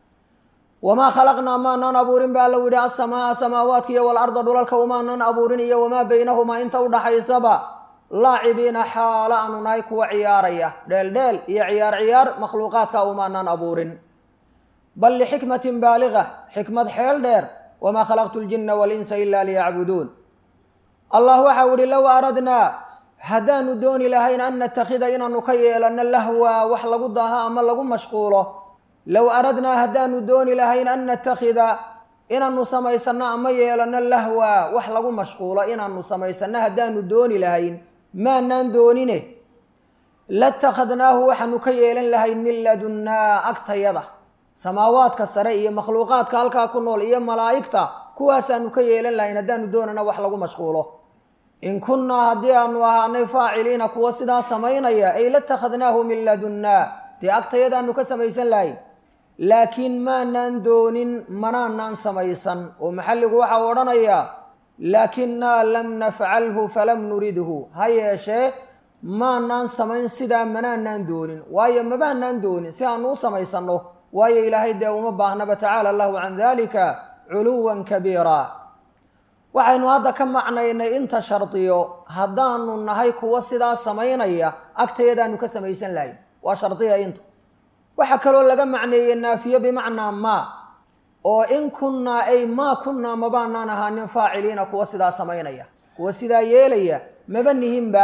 wamaa khalaqnaa maanaan abuurin baa la yidhi asamaaa samaawaadka iyo waalarda dhulalka umaanaan abuurin iyo wamaa baynahumaa inta udhaxaysaba laacibiina xaalo aanu nahay kuwa ciyaaraya dheeldheel iyo ciyaar ciyaar makhluuqaadka umaanaan abuurin bal lixikmatin baaliga xikmad xeel dheer wamaa khalaqtu ljinna walinsa ila liyacbuduun. allah waxau ihi low aradnaa haddaanu dooni lahayn an natakhida inaanu ka yeelanno lahwa wax lagu daaha ama lagu mashquulo, low aradnaa haddaanu dooni lahayn an natakhida inaanu samaysanno ama yeelanno lahwa wax lagu mashquulo inaanu samaysanno haddaanu dooni lahayn maanaan doonine latakhadnaahu waxaanu ka yeelan lahayn min ladunnaa agtayada, samaawaadka sare iyo makhluuqaadka halkaa ku nool iyo malaa'igta kuwaasaanu ka yeelan lahayn haddaanu doonana wax lagu mashquulo. in kunnaa haddii aanu ahaanay faaciliina kuwa sidaa samaynaya ay latakhadnaahu min ladunnaa dee agtayadaanu ka samaysan lahayn, laakiin maanaan doonin manaanaan samaysan. oo maxalligu waxaa odhanayaa laakinnaa lam nafcalhu falam nuridhu, ha yeeshee maanaan samayn sidaa manaanaan doonin, waayo mabaanaan doonin si aanu u samaysanno, waayo ilaahay dee uma baahnaba tacaala allahu can dalika culuwan kabiira. waxaynu hadda ka macnaynay inta shardiyo haddaanu nahay kuwa sidaa samaynaya agtayadaanu ka samaysan lahayn, waa shardiya intu. waxaa kaloo laga macneeyey naafiye bimacnaa maa, oo in kunnaa ay maa kunnaa mabaanaan ahaanin faaciliina kuwa sidaa samaynaya, kuwa sidaa yeelaya maba nihinba.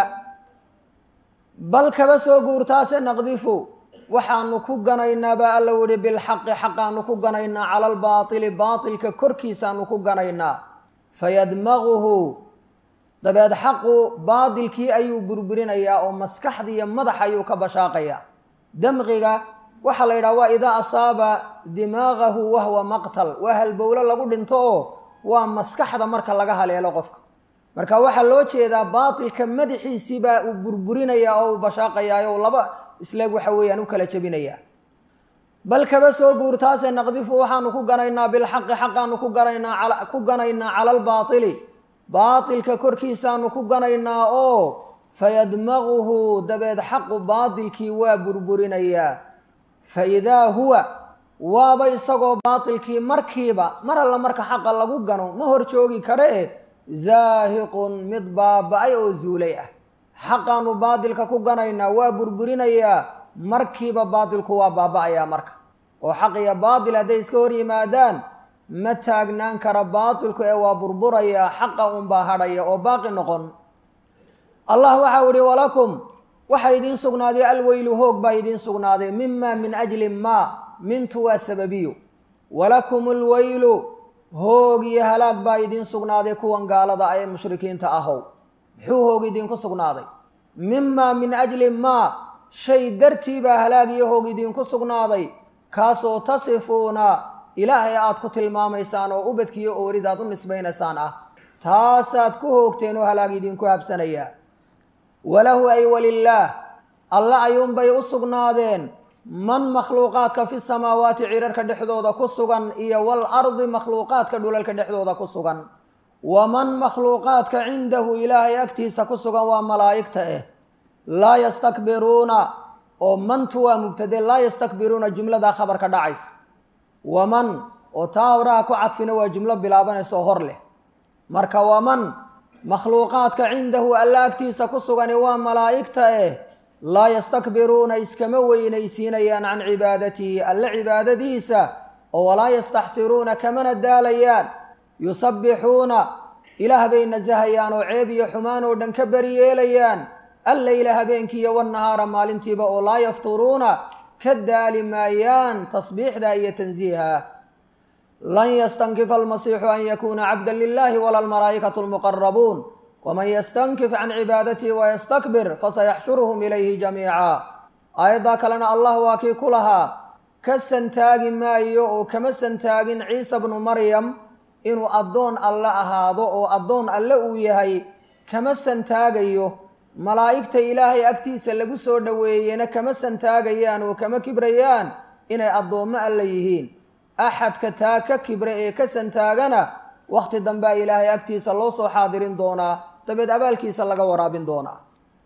bal kaba soo guurtaase naqdifu waxaanu ku ganaynaa baa alla yihi bilxaqi xaqaanu ku ganaynaa cala albaaili baailka korkiisaanu ku ganaynaa, fayadmaguhu dabeed xaqu baatilkii ayuu burburinayaa oo maskaxdiiyo madax ayuu ka bashaaqayaa. damqiga waxaa la yidhaha waa idaa asaaba dimaagahu wahwa maqtal, waa halbowlo lagu dhinto oo waa maskaxda marka laga haleelo qofka. marka waxaa loo jeedaa baatilka madaxiisii baa uu burburinayaa oo uu bashaaqayaa oo laba isleeg waxa weeyaan u kala jebinayaa. bal kaba soo guurtaase naqdifu waxaanu ku ganaynaa bilxaqi xaqaanu ku ganaynaa ku ganaynaa cala albaaili baatilka korkiisaanu ku ganaynaa oo fayadmaguhu dabeed xaqu baatilkii waa burburinayaa. fa idaa huwa waaba isagoo baatilkii markiiba mar alla marka xaqa lagu gano ma hor joogi karee zaahiqun mid baaba-ay oo zuulay ah. xaqaanu baatilka ku ganaynaa waa burburinayaa, markiiba baatilku waa baaba-ayaa marka. oo xaq iyo baatil hadday iska hor yimaadaan ma taagnaan kara baatilku ee waa burburayaa, xaqa unbaa hadhaya oo baaqi noqon. allah waxau ihi walakum waxaa idiin sugnaaday alweylu hoog baa idiin sugnaaday, mima min ajli maa, mintu waa sababiyo. walakum alweylu hoog iyo halaag baa idiin sugnaaday kuwan gaalada ee mushrikiinta ahow. muxuu hoog idinku sugnaaday? mima min ajli maa, shay dartii baa halaag iyo hoog idinku sugnaaday, kaasoo tasifuuna ilaahay aad ku tilmaamaysaan oo ubadkiiyo oorid aad u nisbaynaysaan ah, taasaad ku hoogteen oo halaag idinku habsanayaa. walahu ay walilaah alla ayuunbay u sugnaadeen man makhluuqaadka fi samaawaati cirarka dhexdooda ku sugan iyo walardi makhluuqaadka dhulalka dhexdooda ku sugan, waman makhluuqaadka cindahu ilaahay agtiisa ku sugan waa malaa'igta eh. laa yastakbiruuna oo mantu waa mubtade, laa yastakbiruuna jumladaa khabarka dhacaysa. waman oo taa horaha ku cadfina waa jumlo bilaabanaysa oo hor leh. marka waman makhluuqaadka cindahu alla agtiisa ku sugani waa malaa'igta eh. laa yastakbiruuna iskama weynaysiinayaan can cibaadatihi alla cibaadadiisa, oo walaa yastaxsiruuna kamana daalayaan. yusabbixuuna ilaah bay nasahayaan oo ceeb iyo xumaan oo dhan ka beri yeelayaan, alleyla habeenkiiyo wannahaara maalintiiba, oo laa yafturuuna ka daali maayaan tasbiixda iyo tansiiha. lan yastankifa almasiixu an yakuuna cabda lilahi wala almalaa'ikatu almuqarabuun, waman yastankif can cibaadatihi wayastakbir fasayaxshuruhum ilayhi jamiica. aayaddaa kalena allah waa kii ku lahaa ka santaagi maayo oo kama santaagin ciisa bnu maryam inuu addoon alle ahaado oo addoon alle uu yahay, kama santaagayo. malaa'igta ilaahay agtiisa lagu soo dhoweeyena kama santaagayaan oo kama kibrayaan inay addoommo alle yihiin. axadka taa ka kibre ee ka santaagana wakhti dambea ilaahay agtiisa loo soo xaadirin doonaa, dabeed abaalkiisa laga waraabin doonaa.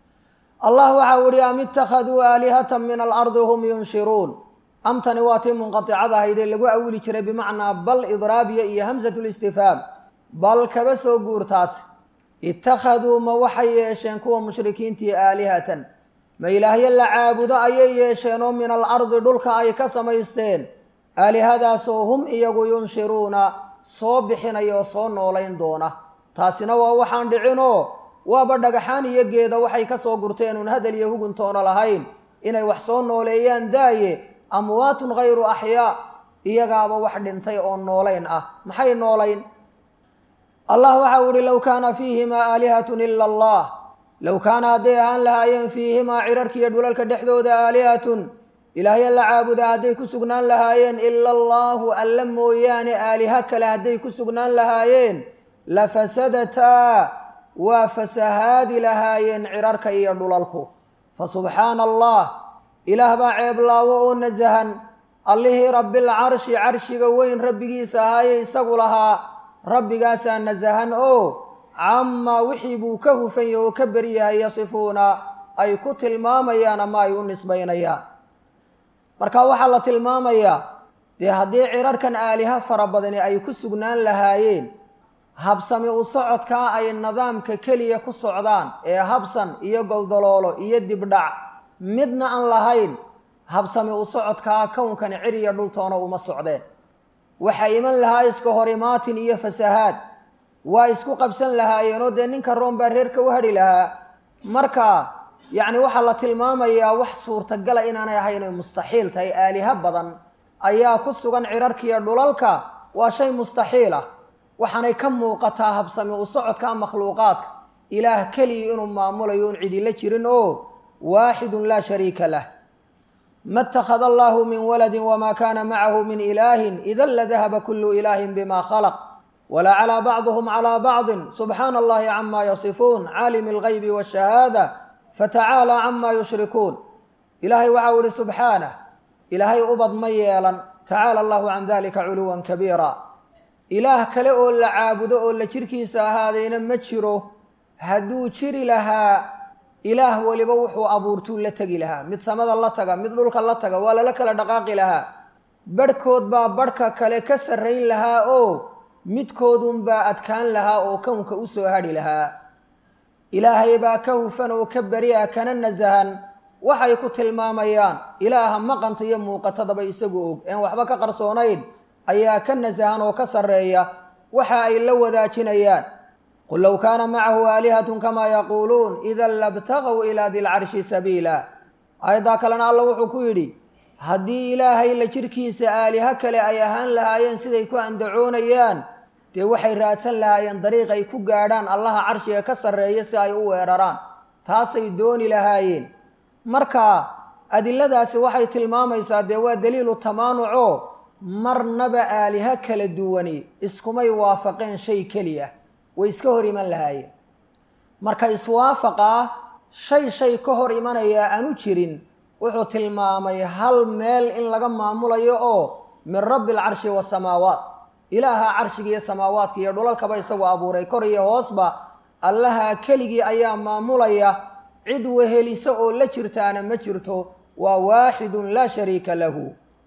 allah waxau ihi am ittakhaduu aalihatan min alardi hum yunshiruun. amtani waa tii munqaticada ahaydee lagu awili jiray bimacnaa bal idraabiya iyo hamsatu listifhaam. bal kaba soo guurtaas ittakhaduu ma waxay yeesheen kuwa mushrikiintii aalihatan, ma ilaahyo la caabudo ayay yeesheen oo min alardi dhulka ay ka samaysteen, aalihadaasoo hum iyagu yunshiruuna soo bixinaya oo soo noolayn doona taasina waa waxaan dhicinoo waaba dhagaxaan iyo geeda waxay ka soo gurteen uun hadal iyo huguntoona lahayn inay wax soo nooleeyaan daaye amwaatun hayru axyaa iyagaaba wax dhintay oo noolayn ah maxay noolayn allah waxa uu ihi low kaana fiihimaa aalihatun ila allah low kaana hadday ahaan lahaayeen fiihimaa cirarkiiyo dhulalka dhexdooda aalihatun ilaahya la caabuda hadday ku sugnaan lahaayeen ila allaahu alla mooyaane aaliha kale hadday ku sugnaan lahaayeen la fasadataa waa fasahaadi lahaayeen cirarka iyo dhulalku fa subxaana allah ilaah baa ceeblaawo oo nasahan allihii rabbilcarshi carshiga weyn rabbigiisa ahaaye isagu lahaa rabbigaasaa nasahan oo camaa wixii buu ka hufan yahay oo ka beryahay yasifuuna ay ku tilmaamayaan ama ay u nisbaynayaan marka waxaa la tilmaamayaa dee haddii cirarkan aaliha fara badani ay ku sugnaan lahaayeen habsami u socodkaa ay nidaamka keliya ku socdaan ee habsan iyo goldoloolo iyo dibdhac midna aan lahayn habsami u socodkaa kownkan ciriya dhultoona uma socdeen waxaa iman lahaa iska hor imaatin iyo fasahaad waa isku qabsan lahaayeenoo dee ninka roon baa reerka u hadhi lahaa marka yacni waxaa la tilmaamayaa wax suurtagala inaanay ahayn oy mustaxiil tahay aaliha badan ayaa ku sugan cirarkiiyo dhulalka waa shay mustaxiil ah waxaanay ka muuqataa habsami u socodka makhluuqaadka ilaah keliya inuu maamulayo un cidila jirin oo waaxidun laa shariika lah ma اtakhada allahu min waladi wma kana macahu min ilaahin idan ladahaba kulu ilaahin bima khalaq walaa calىa bacduhm calىa bacdi subxaana allahi cama yasifuun caalimi اlgaybi wاshahaada fatacaalى cama yushrikuun ilaahay waxa u ihi subxaanah ilaahay ubad ma yeelan tacaala allahu can dalika culuwa kabiira ilaah kale oo la caabudo oo la jirkiisa ahaadayna ma jiro hadduu jiri lahaa ilaah weliba wuxuu abuurtuu la tegi lahaa mid samada la taga mid dhulka la taga waa lala kala dhaqaaqi lahaa barhkood baa barhka kale ka sarrayn lahaa oo midkoodunbaa adkaan lahaa oo kownka u soo hadhi lahaa ilaahay baa ka hufan oo ka beri'a kana nasahan waxay ku tilmaamayaan ilaaha maqanta iyo muuqatadaba isagu og een waxba ka qarsoonayn ayaa ka nasahan oo ka sarreeya waxa ay la wadaajinayaan qul low kaana macahu aalihatun kamaa yaquuluun idan labtagaw ilaa dilcarshi sabiila aayaddaa kalena alla wuxuu ku yidhi haddii ilaahay la jirkiisa aaliha kale ay ahaan lahaayeen siday ku andacoonayaan dee waxay raadsan lahaayeen dariiq ay ku gaadhaan allaha carshiga ka sarreeya si ay u weeraraan taasay dooni lahaayeen marka adiladaasi waxay tilmaamaysaa dee waa daliilu tamaanuco marnaba aaliha kala duwani iskumay waafaqeen shay keliya way iska hor iman lahaayeen marka iswaafaqaa shay shay ka hor imanayaa aanu jirin wuxuu tilmaamay hal meel in laga maamulayo oo min rabbi alcarshi wasamaawaat ilaaha carshiga iyo samaawaadka iyo dhulalkaba isagu abuuray kor iyo hoosba allaha keligii ayaa maamulaya cid wehelisa oo la jirtaana ma jirto waa waaxidun laa shariika lahu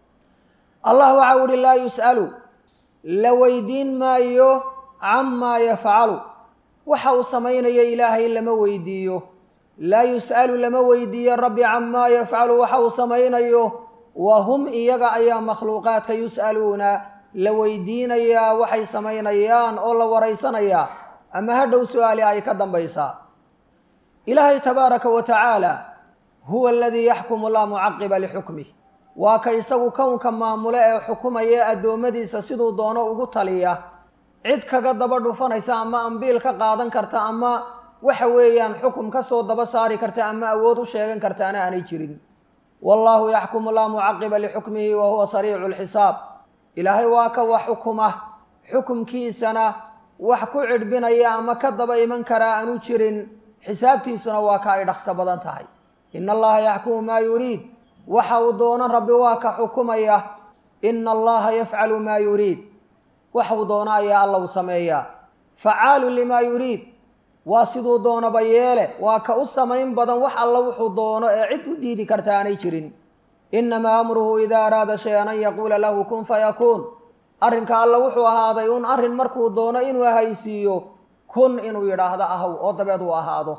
allah waxa u ihi laa yus'alu la weydiin maayo camaa yafcalu waxa uu samaynayo ilaahay lama weydiiyo laa yus'alu lama weydiiyo rabbi camaa yafcalu waxa uu samaynayo wa hum iyaga ayaa makhluuqaadka yus'aluuna la weydiinayaa waxay samaynayaan oo la waraysanayaa ama hadhow su-aali ay ka dambaysaa ilaahay tabaaraka wa tacaala huwa aladii yaxkumu laa mucaqiba lixukmih waa ka isagu kownka maamule ee xukumaya addoommadiisa siduu doono ugu taliya cid kaga daba dhufanaysa ama ambiil ka qaadan karta ama waxa weeyaan xukum ka soo daba saari karta ama awood u sheegan kartaana aanay jirin wallaahu yaxkumu laa mucaqiba lixukmihi wa huwa sariicu lxisaab ilaahay waa ka wax xukuma xukumkiisana wax ku cidhbinaya ama ka daba iman karaa aanu jirin xisaabtiisuna waa ka ay dhaqso badan tahay ina allaha yaxkumu maa yuriid waxa uu doono rabbi waa ka xukumaya ina allaha yafcalu maa yuriid waxuu doono ayaa alla u sameeyaa facaalu limaa yuriid waa siduu doonaba yeele waa ka u samayn badan wax alla wuxuu doono ee cid u diidi karta aanay jirin inamaa amruhu idaa araada shay-an an yaquula lahu kun fayakuun arrinka alla wuxuu ahaaday un arrin markuu doono inuu ahaysiiyo kun inuu yidhaahdo ahow oo dabeed uu ahaado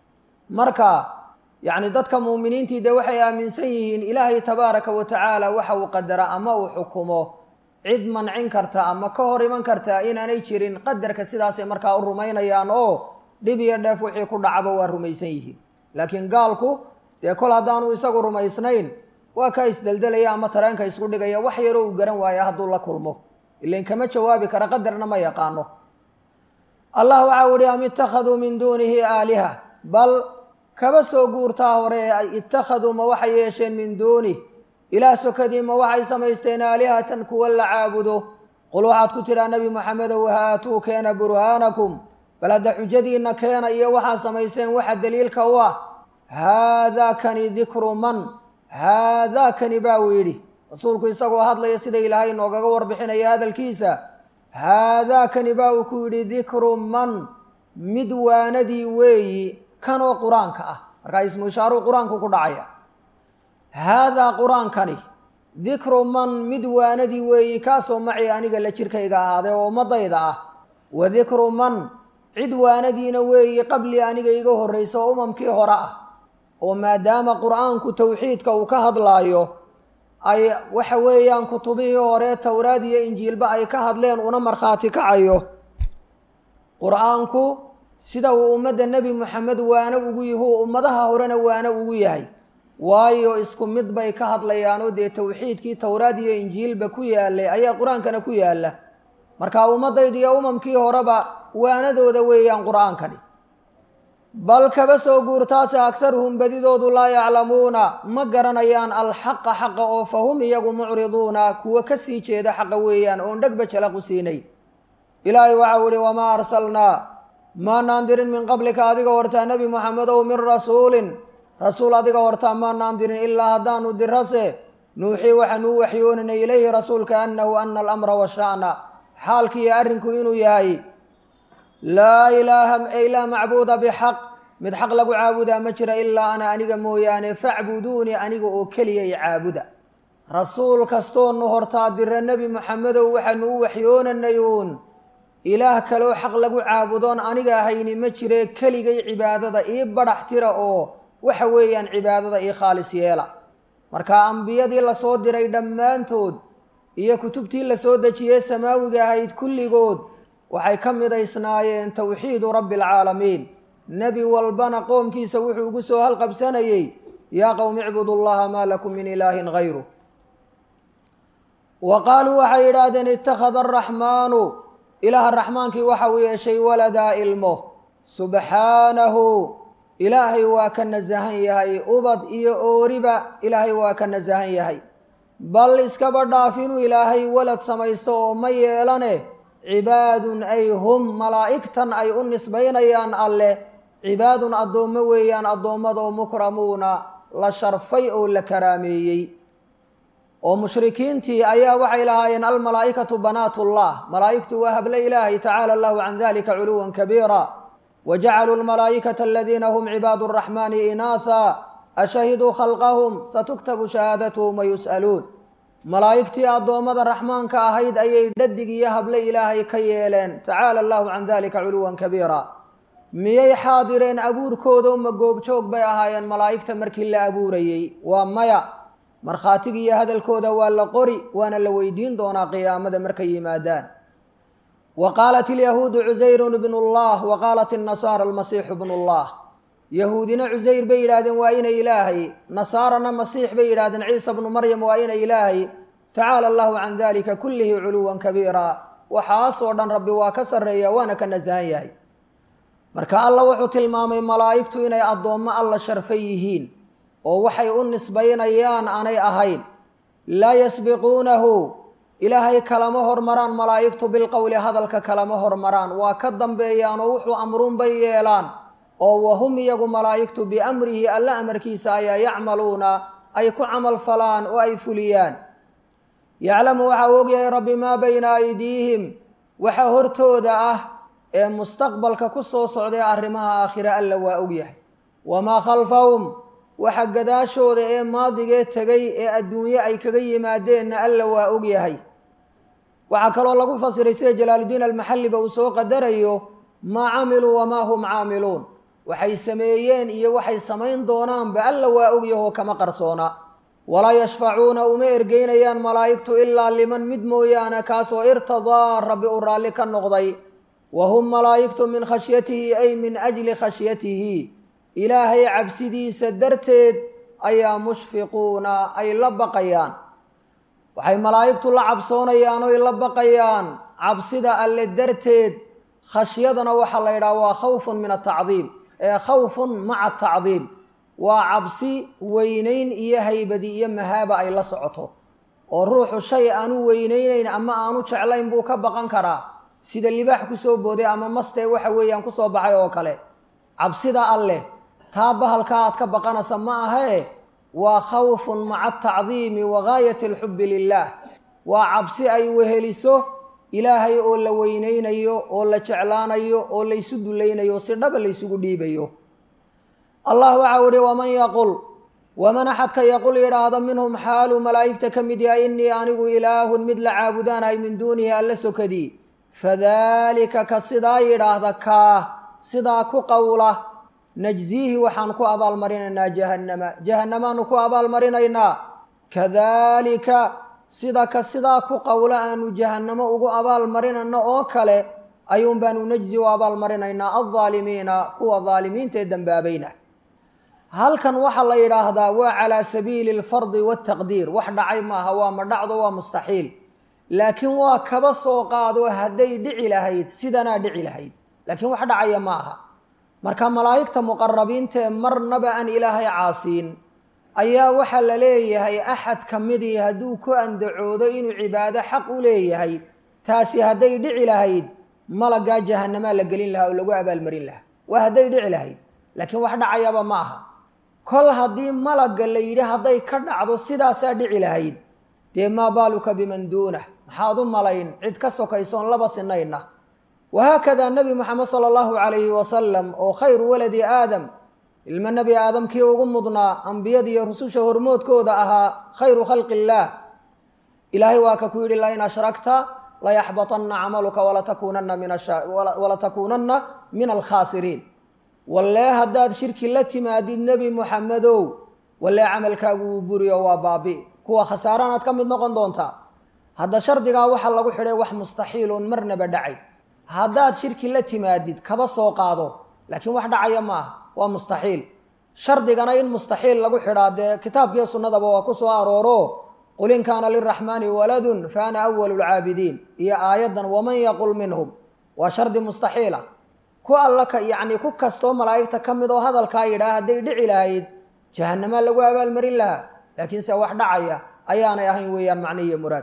marka yacni dadka muuminiintii dee waxay aaminsan yihiin ilaahay tabaaraka wa tacaala waxa uu qadara ama uu xukumo cid mancin karta ama ka hor iman karta inaanay jirin qadarka sidaasay markaa u rumaynayaan oo dhib iyo dheef wixii ku dhacaba waa rumaysan yihiin. laakiin gaalku dee kol haddaanu isagu rumaysnayn waa kaa isdeldelaya ama tareenka isku dhigaya wax yaroo uu garan waaya hadduu la kulmo, ilain kama jawaabi kara, qadarna ma yaqaano. allah waxau ihi am ittakhaduu min duunihi aaliha, bal kaba soo guurtaa hore ittakhaduu ma waxay yeesheen min duunih ilaah sokadii ma waxay samaysteen aalihatan kuwa la caabudo. qul waxaad ku tidhaa nebi moxamedow haatuu keena burhaanakum, bal hadda xujadiinna keena iyo waxaad samayseen waxa daliilka u ah. haadaa kani dikru man, haadaa kani baa uu yidhi rasuulku isagoo hadlaya sida ilaahay noogaga warbixinaya hadalkiisa. haadaa kani baa uu ku yidhi dikru man, mid waanadii weeyi kanoo qur-aanka ah. markaa ismu ishaaru qur-aanku ku dhacaya. haadaa qur-aankani dikru man, mid waanadii weeyi kaasoo macii aniga la jirkayga ahaaday oo ummadayda ah. wa dikru man, cid waanadiina weeyi qablii aniga iga horraysa oo umamkii hore ah. oo maadaama qur-aanku towxiidka uu ka hadlaayo, ay waxa weeyaan kutubihii hore towraad iyo injiilba ay ka hadleen una markhaati kacayo, qur-aanku sida uu ummadda nebi moxamed waano ugu yihuu ummadaha horena waano ugu yahay. waayo isku mid bay ka hadlayaanoo dee towxiidkii towraad iyo injiilba ku yaalay ayaa qur-aankana ku yaalla. marka ummadayda iyo umamkii horeba waanadooda weeyaan qur-aankani. bal kaba soo guurtaase agharuhum badidoodu laa yaclamuuna, ma garanayaan alxaqa xaqa oo fahum iyagu mucriduuna, kuwa ka sii jeeda xaqa weeyaan oon dhegba jalaqu siinay. ilaahay waxau ihi wamaa arsalnaa maanaan dirin min qablika adiga hortaa nebi moxamedow min rasuulin, rasuul adiga hortaa maanaan dirin ilaa haddaanu dirase nuuxii waxaanuu waxyoonanay ilayhi rasuulka annahu ana alamra washa'na, xaalkiiyo arrinku inuu yahay laa ilaaha ay laa macbuuda bixaq, mid xaq lagu caabudaa ma jira ilaa ana aniga mooyaane, facbuduuni aniga oo keliya i caabuda. rasuul kastoonu hortaa dira nebi moxamedow waxaanu u waxyoonanayuun ilaah kaloo xaq lagu caabudoon aniga ahayni ma jire, keligay cibaadada ii badhax tira oo waxa weeyaan cibaadada ii khaalis yeela. marka ambiyadii lasoo diray dhammaantood iyo kutubtii lasoo dejiyey samaawiga ahayd kulligood waxay ka midaysnaayeen towxiidu rabbi alcaalamiin. nebi walbana qoomkiisa wuxuu ugu soo halqabsanayey yaa qowmi icbudu llaha maa lakum min ilaahin hayru. wa qaaluu waxay yidhaahdeen ittakhada araxmaanu, ilaaha raxmaankii waxa uu yeeshay waladaa ilmo. subxaanahu, ilaahay waa ka nasahan yahay, ubad iyo ooriba ilaahay waa ka nasahan yahay. bal iskaba dhaaf inuu ilaahay walad samaysto oo ma yeelane, cibaadun ay hum, malaa'igtan ay u nisbaynayaan alleh, cibaadun addoommo weeyaan, addoommadoo mukramuuna la sharfay oo la karaameeyey. oo mushrikiintii ayaa waxay lahaayeen almalaa'ikatu banaatullah, malaa'igtu waa hablo ilaahay tacaala allahu can dalika culuwan kabiira. wajacaluu lmalaa'ikata aladiina hum cibaadu araxmaani inaasa ashahiduu khalqahum satuktabu shahaadatuhum wayus'aluun. malaa'igtii addoommada raxmaanka ahayd ayay dhadig iyo hable ilaahay ka yeeleen tacaala allahu can dalika culuwan kabiira. miyay xaadireen abuurkooda uma goobjoog bay ahaayeen malaa'igta markii la abuurayey? waa maya. markhaatigii iyo hadalkooda waa la qori, waana la weydiin doonaa qiyaamada markay yimaadaan. wa qaalat ilyahuudu cusayrun ibnu llah wa qaalat innasaara almasiixu bnu llah. yahuudina cusayr bay yidhahdeen waa ina ilaahay, nasaarana masiix bay yidhahdeen ciisa bnu maryam waa ina ilaahay, tacaala allahu can dalika kullihi culuwan kabiira. waxaasoo dhan rabbi waa ka sarreeya waana ka nasahan yahay. marka alla wuxuu tilmaamay malaa'igtu inay addoommo alla sharfay yihiin oo waxay u nisbaynayaan aanay ahayn. laa yasbiquunahu, ilaahay kalama hormaraan malaa'igtu bilqowli, hadalka kalama hormaraan, waa ka dambeeyaan oo wuxuu amruun bay yeelaan. oo wahum iyagu malaa'igtu biamrihi alla amarkiisa ayaa yacmaluuna ay ku camal falaan oo ay fuliyaan. yaclamu waxa uu ogyahay rabbi maa bayna aydiihim, waxa hortooda ah ee mustaqbalka ku soo socday arrimaha aakhire alla waa ogyahay. wamaa khalfahum, waxa gadaashooda ee maadigee tegay ee adduunye ay kaga yimaadeenna alla waa ogyahay. waxaa kaloo lagu fasiray sida jalaaludiin almaxalliba uu soo qadarayo maa camiluu wamaa hum caamiluun, waxay sameeyeen iyo waxay samayn doonaanba alla waa ogyahoo kama qarsoona. walaa yashfacuuna uma ergeynayaan malaa'igtu ilaa liman mid mooyaane kaasoo irtadaa rabbi u raalli ka noqday wa hum malaa'igtu min khashyatihi ay min ajli khashyatihi ilaahay cabsidiisa darteed ayaa mushfiquuna ay la baqayaan. waxay malaa'igtu la cabsoonayaan oy la baqayaan cabsida alle darteed. khashyadana waxaa la yidhaha waa khawfun min atacdiim ee khawfun maca atacdiim, waa cabsi weynayn iyo haybadi iyo mahaaba ay la socoto, oo ruuxu shay aanu weynaynayn ama aanu jeclayn buu ka baqan karaa, sida libaax kusoo booday ama mastee waxa weeyaan kusoo baxay oo kale. cabsida alleh taa bahalka aad ka baqanaysa ma ahee waa khawfun maca atacdiimi wa gaayati alxubbi lilaah, waa cabsi ay weheliso ilaahay oo la weynaynayo oo la jeclaanayo oo laysu dulaynayo si dhaba laysugu dhiibayo. allah waxa uhi waman yaqul waman axadka yaqul yidhaahdo minhum xaaluu malaa'igta ka mid yahay innii anigu ilaahun mid la caabudaanahay min duunihi alla sokadii, fadaalika ka sidaa yidhaahda kaa sidaa ku qowla najziihi waxaan ku abaalmarinaynaa jahannama jahannamaanu ku abaalmarinaynaa. kadaalika sida ka sidaa ku qowla aanu jahannamo ugu abaalmarinayno oo kale ayuun baanu najzi u abaalmarinaynaa aldaalimiina kuwa daalimiinta ee dembaabayna. halkan waxaa la yidhaahdaa waa calaa sabiili alfardi waataqdiir, wax dhacay maaha, waa ma dhacdo, waa mustaxiil, laakiin waa kaba soo qaado hadday dhici lahayd sidanaa dhici lahayd, laakiin wax dhacaya ma aha. marka malaa'igta muqarabiinta ee marnaba aan ilaahay caasiin ayaa waxaa la leeyahay axad ka midii hadduu ku andacoodo inuu cibaado xaq u leeyahay, taasi hadday dhici lahayd malaggaa jahannamaa la gelin lahaa oo lagu abaalmarin lahaa, waa hadday dhici lahayd, laakiin wax dhacayaba ma aha. kol haddii malagga la yidhi hadday ka dhacdo sidaasaa dhici lahayd, dee maa baaluka biman duunah, maxaad u malayn cid ka sokaysoon laba sinayna. wahaakadaa nebi moxamed sala allahu calayhi wasalam oo khayru waladi aadam, ilma nebi aadam kii ugu mudnaa ambiyada iyo rususha hormoodkooda ahaa, khayru khalqi illaah, ilaahay waa ka ku yidhi lain ashragta layaxbatanna camaluka walatakuunanna min alkhaasiriin. wallee haddaad shirki la timaadid nebi moxamedow, wallee camalkaagu wuu buriyo waa baabi, kuwa khasaaraanaad ka mid noqon doontaa. hadda shardigaa waxaa lagu xidhay wax mustaxiiloon marnaba dhacay. haddaad shirki la timaadid kaba soo qaado, laakiin wax dhacaya ma aha, waa mustaxiil. shardigana in mustaxiil lagu xidhaa dee kitaabkiiyo sunnadaba waa ku soo arooro, qul in kaana liraxmaani waladun fa ana awalu lcaabidiin, iyo aayaddan waman yaqul minhum, waa shardi mustaxiila. ku alla ka yacni ku kastoo malaa'igta ka mid oo hadalkaa yidhaah hadday dhici lahayd jahannamaa lagu abaalmarin lahaa, laakiinse wax dhacaya ayaanay ahayn weeyaan macnihiiyo muraad.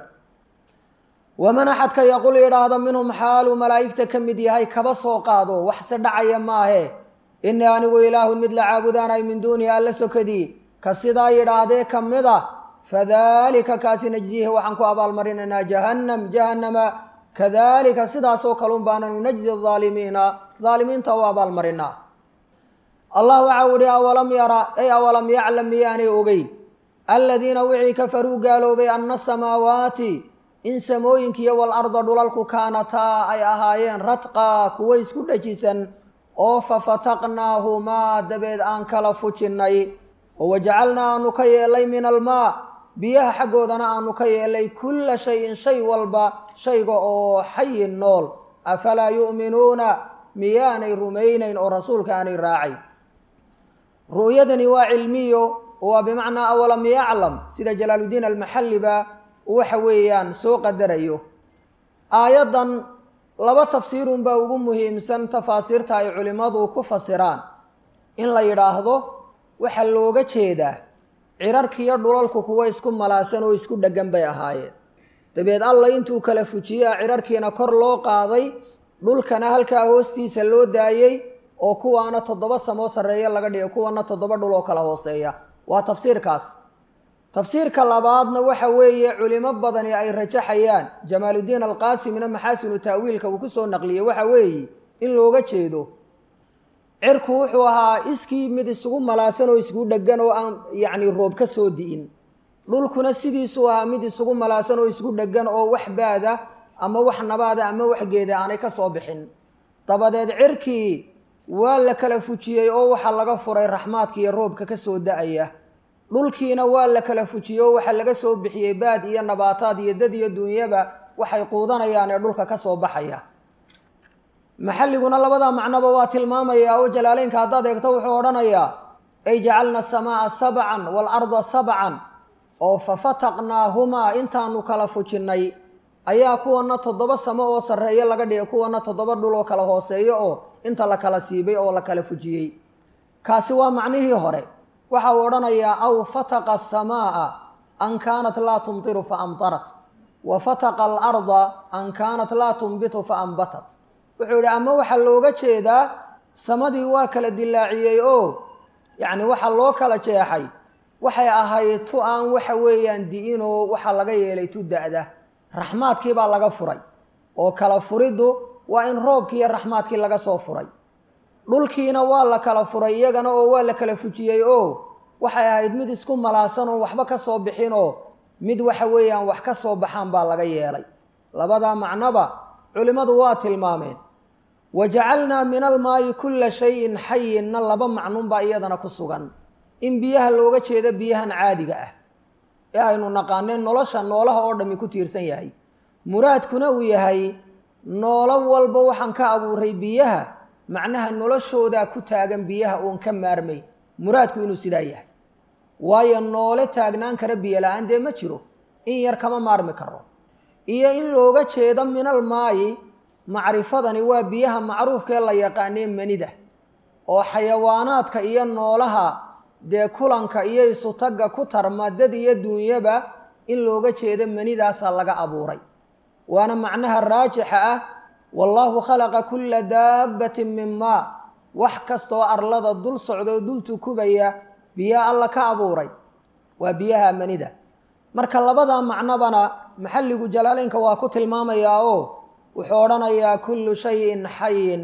waman axadka yaqul yidhaahdo minhum xaaluu malaa'igta ka mid yahay kaba soo qaado waxse dhacaya maahe, innii anigu ilaahun mid la caabudaanahay min duunihi alla sokadii, ka sidaa yidhaahdee ka mid a, fadaalika kaasi najziihi waxaan ku abaalmarinaynaa jahannam jahannama. kadaalika sidaasoo kalun baananu najzi aalimiina aalimiinta u abaalmarinaa. allah waxa u ihi awalam yara ay awalam yaclam miyaanay ogeyn aladiina wixii kafaruu gaaloobay anna samaawaati in samooyinkiiyo walarda dhulalku kaanataa ay ahaayeen radqaa kuwa isku dhajisan oo fafataqnaahumaa dabeed aan kala fujinnay, oo wajacalnaa aanu ka yeelay min almaa biyaha xaggoodana aanu ka yeelay kulla shayin shay walba shayga oo xayin nool. afalaa yu'minuuna miyaanay rumaynayn oo rasuulka aanay raacayn. ru'yadani waa cilmiyo, waa bimacnaa awalam yaclam, sida jalaaluddiin almaxalliba waxa weeyaan soo qadarayo. aayaddan laba tafsiirunbaa ugu muhiimsan tafaasiirta ay culimmadu ku fasiraan. in la yidhaahdo waxaa looga jeedaa cirarkiiyo dhulalku kuwa isku malaasan oo isku dheggan bay ahaayeen, dabeed alla intuu kala fujiyaa cirarkiina kor loo qaaday, dhulkana halkaa hoostiisa loo daayey, oo kuwaana toddoba samoo sarreeya laga dhigay, kuwana toddoba dhul oo kala hooseeya. waa tafsiirkaas. tafsiirka labaadna waxa weeye culimo badani ay rajaxayaan, jamaaluddiin alqaasimina maxaasinu ta'wiilka uu ku soo naqliyey, waxa weeye in looga jeedo cirku wuxuu ahaa iskii mid isugu malaasan oo isgu dheggan oo aan yacni roob ka soo di'in, dhulkuna sidiisuu ahaa mid isugu malaasan oo isgu dheggan oo wax baada ama wax nabaada ama wax geeda aanay ka soo bixin. dabadeed cirkii waa la kala fujiyey oo waxaa laga furay raxmaadka iyo roobka ka soo da-aya, dhulkiina waa la kala fujiyo waxa laga soo bixiyay baad iyo nabaataad iyo dad iyo dunyaba waxay quudanayaan ee dhulka ka soo baxaya maxalliguna labada macnaba waa tilmaamaya oo jalaaleynka haddaad eegto wuxuu odhanayaa ay jacalna asamaa sabcan waalarda sabcan oo fafataqnaahumaa intaanu kala fujinnay ayaa kuwana toddoba samo oo sarreeyo laga dhigay kuwana toddoba dhul oo kala hooseeyo oo inta la kala siibay oo la kala fujiyey kaasi waa macnihii hore waxa uu odhanayaa aw fataqa asamaa'a an kaanat laa tumtiru fa amtarat wa fataqa alarda an kaanat laa tumbitu fa ambatat wuxuu yidhi ama waxaa looga jeedaa samadii waa kala dilaaciyey oo yacni waxaa loo kala jeexay waxay ahayd tu aan waxa weeyaan di'inoo waxaa laga yeelay tu da'da raxmaadkii baa laga furay oo kala furiddu waa in roobkii iyo raxmaadkii laga soo furay dhulkiina waa la kala furay iyagana oo waa la kala fujiyey oo waxay ahayd mid isku malaasan oo waxba ka soo bixin oo mid waxa weeyaan wax ka soo baxaan baa laga yeelay labadaa macnoba culimmadu waa tilmaameen wajacalnaa min almaayi kulla shayin xayinna laba macnuunbaa iyadana ku sugan in biyaha looga jeedo biyahan caadiga ah ee aynu naqaaneen nolosha noolaha oo dhammi ku tiirsan yahay muraadkuna uu yahay noolo walba waxaan ka abuuray biyaha macnaha noloshoodaa ku taagan biyaha uun ka maarmay muraadku inuu sidaa yahay waayo noole taagnaan kara biyo la-aan dee ma jiro in yar kama maarmi karo iyo in looga jeedo min almaayi macrifadani waa biyaha macruufkaee la yaqaanee manida oo xayawaanaadka iyo noolaha dee kulanka iyo isutagga ku tarma dad iyo duunyaba in looga jeedo manidaasaa laga abuuray waana macnaha raajixa ah wallaahu khalaqa kulla daabbatin min maa wax kastoo arlada dul socdoo dul tukubaya biyaha alla ka abuuray waa biyaha manida marka labadaa macnobana maxalligu jalaaleynka waa ku tilmaamayaa oo wuxuu odhanayaa kullu shayin xayin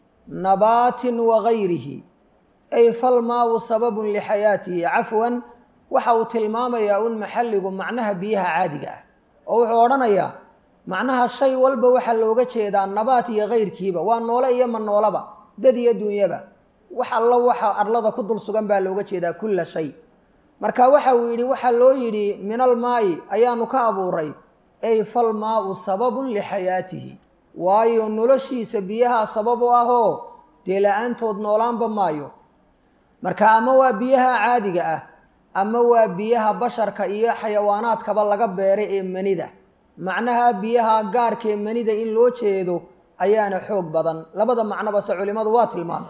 nabaatin wagayrihi ay falmaawu sababun lixayaatihi cafwan waxa uu tilmaamayaa un maxalligu macnaha biyaha caadiga ah oo wuxuu odhanayaa macnaha shay walba waxaa looga jeedaa nabaat iyo kayrkiiba waa noole iyo ma noolaba dad iyo duunyaba wax allo waxa arlada ku dul sugan baa looga jeedaa kulla shay marka waxa uu yidhi waxaa loo yidhi min almaayi ayaanu ka abuuray ay falmaau sababun lixayaatihi waayo noloshiisa biyaha sabab u ahoo dee la-aantood noolaanba maayo marka ama waa biyaha caadiga ah ama waa biyaha basharka iyo xayawaanaadkaba laga beeray ee manida macnaha biyaha gaarka ee manida in loo jeedo ayaana xoog badan labada macnoba se culimmadu waa tilmaamay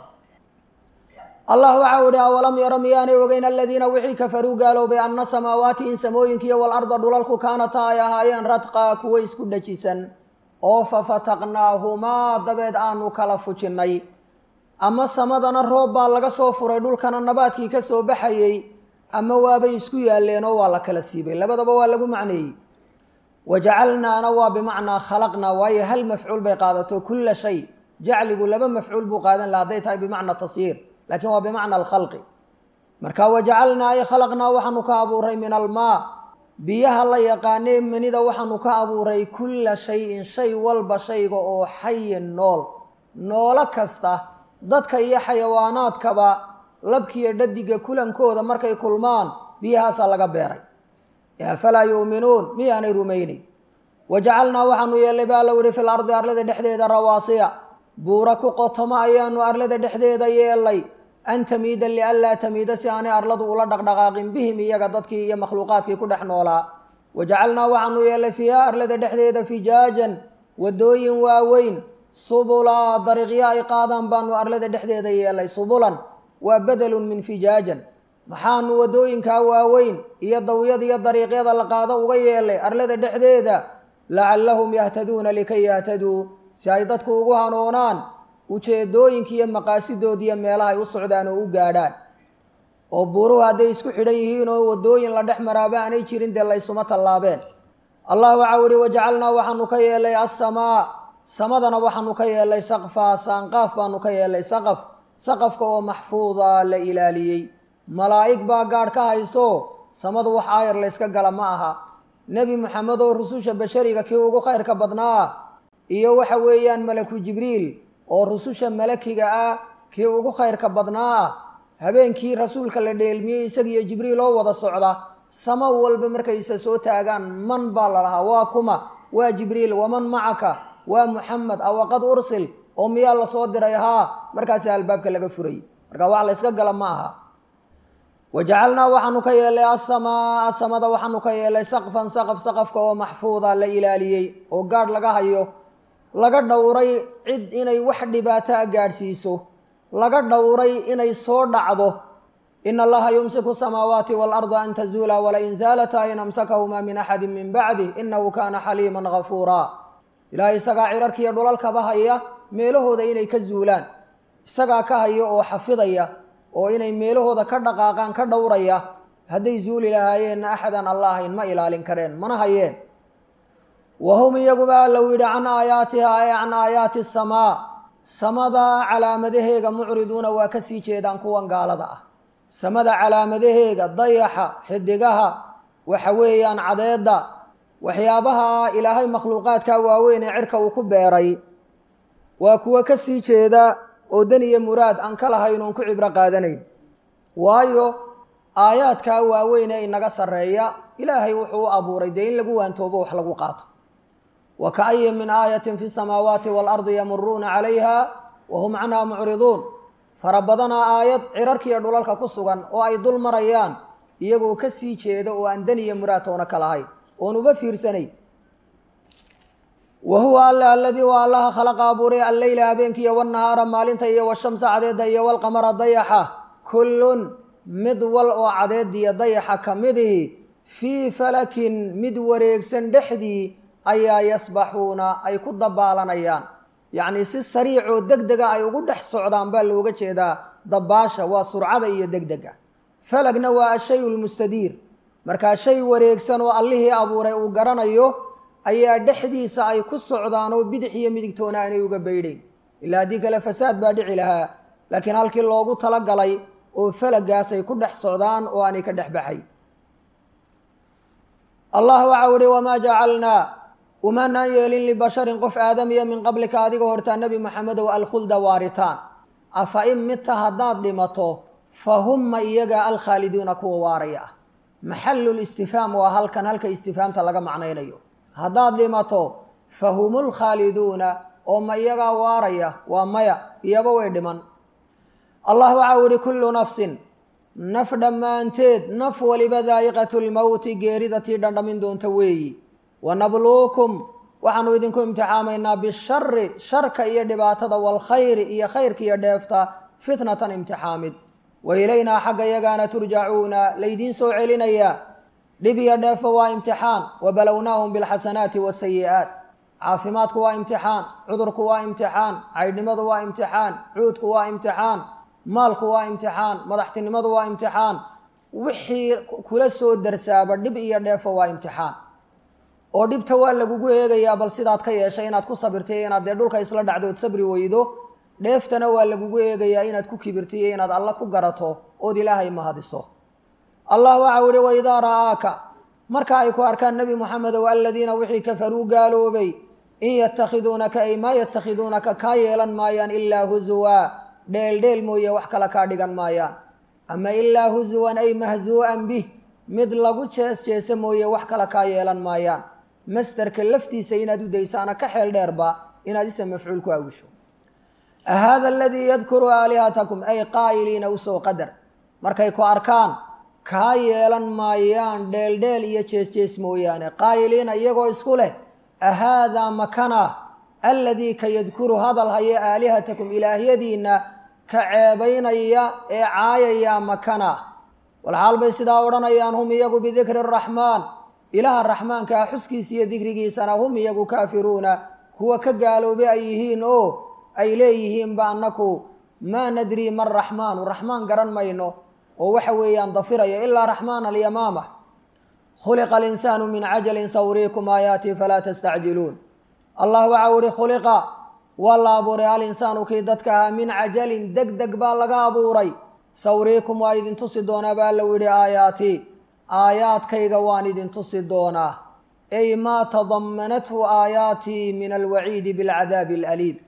allah waxa u ihi awalam yaro miyaanay ogeyn aladiina wixii kafaruu gaaloobay anna samaawaati in samooyinkiiyo walarda dhulalku kaanata ay ahaayeen radqaa kuwa isku dhajisan oo fafataqnaahumaa dabeed aanu kala fujinnay ama samadana roob baa laga soo furay dhulkana nabaadkii ka soo baxayey ama waabay isku yaalleenoo waa la kala siibay labadaba waa lagu macneeyey wajacalnaana waa bimacnaa khalaqnaa waayo hal mafcuul bay qaadato kulla shay jacligu laba mafcuul buu qaadan laha hadday tahay bimacna tasyiir laakiin waa bimacna alkhalqi marka wajacalnaa ay khalaqnaa waxaanu ka abuuray min almaa biyaha la yaqaanee manida waxaanu ka abuuray kulla shayin shay walba shayga oo xayin nool noolo kasta dadka iyo xayawaanaadkaba labkiiyo dhadiga kulankooda markay kulmaan biyahaasaa laga beeray afalaa yuuminuun miyaanay rumaynayn wajacalnaa waxaanu yeellay baa low ihi fil ardi arlada dhexdeeda rawaasiya buura ku qotoma ayaanu arlada dhexdeeda yeellay an tamiida lianlaa tamiida si aanay arladu ula dhaqdhaqaaqin bihim iyaga dadkii iyo makhluuqaadkii ku dhex noolaa wajacalnaa waxaanu yeellay fiiha arlada dhexdeeda fijaajan wadooyin waaweyn subulaa dariiqyo ay qaadaan baanu arlada dhexdeeda yeellay subulan waa bedelun min fijaajan maxaanu wadooyinkaa waaweyn iyo dawyada iyo dariiqyada la qaado uga yeellay arlada dhexdeeda lacallahum yahtaduuna likay yahtaduu si ay dadku ugu hanuunaan ujeedooyinka iyo maqaasidoodiiyo meelaha ay u socdaan oo u gaadhaan oo buuruhu hadday isku xidhan yihiin oo wadooyin la dhex maraaba aanay jirin dee laysuma tallaabeen allah waxau ihi wajacalnaa waxaanu ka yeellay assamaa samadana waxaanu ka yeellay saqfaa saanqaaf baanu ka yeellay saqaf saqafka oo maxfuuda la ilaaliyey malaa'ig baa gaadh ka hayso samadu wax aayar layska gala ma aha nebi moxamed oo rususha bashariga kii ugu khayrka badnaa iyo waxa weeyaan malaku jibriil oo rususha malakiga ah kii ugu khayrka badnaa ah habeenkii rasuulka la dheelmiyey isagiiyo jibriil oo wada socda samo walba markayse soo taagaan man baa la lahaa waa kuma waa jibriil waman macaka waa muxamed awaqad ursil oo miyaa la soo diray haa markaasi albaabka laga furay marka wax la iska gala ma aha wajacalnaa waxaanu ka yeelay asamaa samada waxaanu ka yeelay saqfan saqaf saqafka oo maxfuuda la ilaaliyey oo gaadh laga hayo laga dhowray cid inay wax dhibaato a gaadhsiiso laga dhowray inay soo dhacdo in allaha yumsiku samaawaati waalarda an tazuula walain zaalataa in amsakahumaa min axadi min bacdi inahu kaana xaliiman gafuuraa ilaahay isagaa cirarkiiyo dhulalkaba haya meelahooda inay ka zuulaan isagaa ka haya oo xafidaya oo inay meelahooda ka dhaqaaqaan ka dhowraya hadday zuuli lahaayeenna axadan alla ahayn ma ilaalin kareen mana hayeen wahum iyaguba alla u yidhi can aayaatiha ay can aayaati asamaa samada calaamadaheega mucriduuna waa ka sii jeedaan kuwan gaalada ah samada calaamadaheega dayaxa xidigaha waxa weeyaan cadeedda waxyaabaha ilaahay makhluuqaadka waaweyn ee cirka uu ku beeray waa kuwa ka sii jeeda oo dan iyo muraad aan ka lahayn oon ku cibro qaadanayn waayo aayaadkaa waaweyn ee inaga sarreeya ilaahay wuxuu u abuuray dee in lagu waantoobo wax lagu qaato wa ka'ayin min aayatin fi samaawaati waalardi yamuruuna calayha wahum canha mucriduun fara badanaa aayad cirarkiiyo dhulalka ku sugan oo ay dul marayaan iyagoo ka sii jeeda oo aan dan iyo muraad toona ka lahayn oon uba fiirsanay wa huwa alla aladii waa allaha khalaqa abuuray alleyla habeenkiiyo walnahaara maalinta iyo washamsa cadeedda iyo walqamara dayaxa kullun mid wal oo cadeediyo dayaxa ka midihi fii falakin mid wareegsan dhexdii ayaa yasbaxuuna ay ku dabaalanayaan yacnii si sariicoo deg dega ay ugu dhex socdaan baa looga jeedaa dabaasha waa surcada iyo deg dega falagna waa ashayu lmustadiir markaa shay wareegsan oo allihii abuuray uu garanayo ayaa dhexdiisa ay ku socdaan oo bidix iyo midigtoona aanay uga baydhayn ilaa haddii kale fasaad baa dhici lahaa laakiin halkii loogu talagalay oo falagaasay ku dhex socdaan oo aanay ka dhex baxay allah waxa uhi wamaa jacalnaa umanaan yeelin libasharin qof aadamiya min qablika adiga hortaa nebi maxamedow alkhulda waaritaan afa in midta haddaad dhimato fa humma iyaga alkhaaliduuna kuwa waaraya ah maxalulistifhaam waa halkan halka istifhaamta laga macnaynayo haddaad dhimato fa humul khaaliduuna oo ma iyagaa waaraya waa maya iyaba way dhiman allah waxa u ihi kullu nafsin naf dhammaanteed naf waliba daa'iqatu lmowti geerida tii dhandhamin doonta weeyi wanabluukum waxaanu idinku imtixaamaynaa bishari sharka iyo dhibaatada waalkhayri iyo khayrka iyo dheefta fitnatan imtixaamid wa ilaynaa xagga yagaana turjacuuna laydiin soo celinayaa dhib iyo dheefa waa imtixaan wabalownaahum bilxasanaati wasayi'aat caafimaadku waa imtixaan cudurku waa imtixaan caydhnimadu waa imtixaan cuudku waa imtixaan maalku waa imtixaan madaxtinimadu waa imtixaan wixii kula soo darsaaba dhib iyo dheefa waa imtixaan oo dhibta waa lagugu eegayaa bal sidaad ka yeeshay inaad ku sabirtay inaad dee dhulka isla dhacdood sabri weydo dheeftana waa lagugu eegayaa inaad ku kibirtay iyo inaad alla ku garato ood ilaahay mahadiso allah waxa u ihi waidaa ra'aaka marka ay ku arkaan nebi moxamedow aladiina wixii kafaruu gaaloobay in yatakhiduunaka ay maa yatakhiduunaka kaa yeelan maayaan ilaa huzuwa dheeldheel mooye wax kale kaa dhigan maayaan ama ilaa huzuwan ay mahzuu'an bih mid lagu jees jeese mooye wax kale kaa yeelan maayaan masderka laftiisa inaad u daysaana ka xeel dheerba inaad isa mafcuul ku awisho ahaada aladii yadkuru aalihatakum ay qaa'iliina usoo qadar markay ku arkaan kaa yeelan maayaan dheeldheel iyo jees jees mooyaane qaa'iliina iyagoo isku leh ahaadaa makana aladii ka yadkuru hadal haya aalihatakum ilaahyadiinna ka ceebaynaya ee caayaya makana walxaal bay sidaa odhanayaan hum iyagu bidikri araxmaan ilaaha raxmaankaa xuskiisa iyo dikrigiisana hum iyagu kaafiruuna kuwa ka gaaloobay ay yihiin oo ay leeyihiinba annaku maa nadrii man raxmaanu raxmaan garan mayno oo waxa weeyaan dafiraya ilaa raxmaan alyamaama khuliqa alinsaanu min cajalin sawriikum aayaatii falaa tastacjiluun allah waxa u ihi khuliqa waa la abuuray alinsaanu kii dadka ahaa min cajalin deg deg baa laga abuuray sawriikum waa idin tusi doonaa baa alla u yihi aayaatii aayaadkayga waan idin tusi doonaa ay maa tadamanathu aayaatii min alwaciidi bilcadaabi alaliim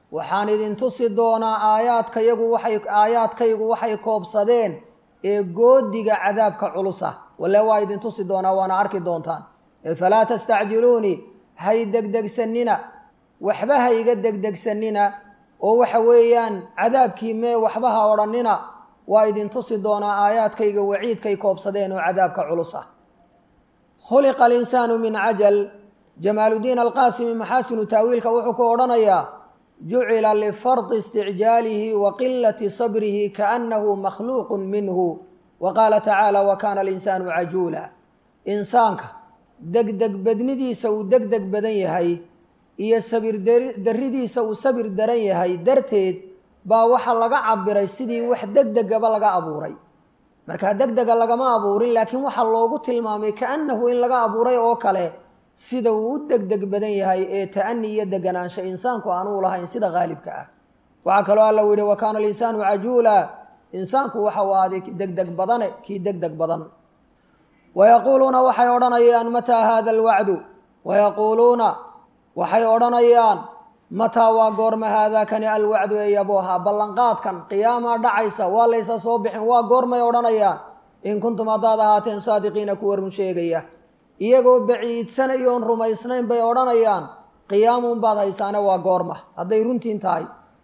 waxaan idin tusi doonaa aayaadkayagu waxay aayaadkaygu waxay koobsadeen ee goodiga cadaabka culus ah walle waa idin tusi doonaa waana arki doontaan ee falaa tastacjiluuni hay degdegsanina waxba ha iga degdegsanina oo waxa weeyaan cadaabkii mee waxba ha odhanina waa idin tusi doonaa aayaadkayga waciidkay koobsadeen oo cadaabka culus ah khuliqa alinsaanu min cajal jamaaludiin alqaasimi maxaasinu taawiilka wuxuu ku odhanayaa jucila lifardi isticjaalihi wa qilati sabrihi kaannahu makhluuqun minhu wa qaala tacaala wa kaana alinsaanu cajuula insaanka degdeg badnidiisa uu degdeg badan yahay iyo sabir darridiisa uu sabir daran yahay darteed baa waxa laga cabiray sidii wax degdegaba laga abuuray markaa degdega lagama abuurin laakiin waxaa loogu tilmaamay kaannahu in laga abuuray oo kale sida uu u degdeg badan yahay ee ta'ani iyo deganaansho insaanku aanuu lahayn sida qaalibka ah waxaa kaloo alla u yihi wa kaana alinsaanu cajuula insaanku waxa uu ahaaday degdeg badane kii degdeg badan wayaquuluuna waxay odhanayaan mataa haada alwacdu wayaquuluuna waxay odhanayaan mataa waa goorma haadaakani alwacdu ee yabooha ballanqaadkan qiyaamaa dhacaysa waa laysa soo bixin waa goormay odhanayaan in kuntum haddaad ahaateen saadiqiina kuwa run sheegaya iyagoo baciidsanay oon rumaysnayn bay odhanayaan qiyaamuun baad haysaane waa goorma hadday runtiin tahay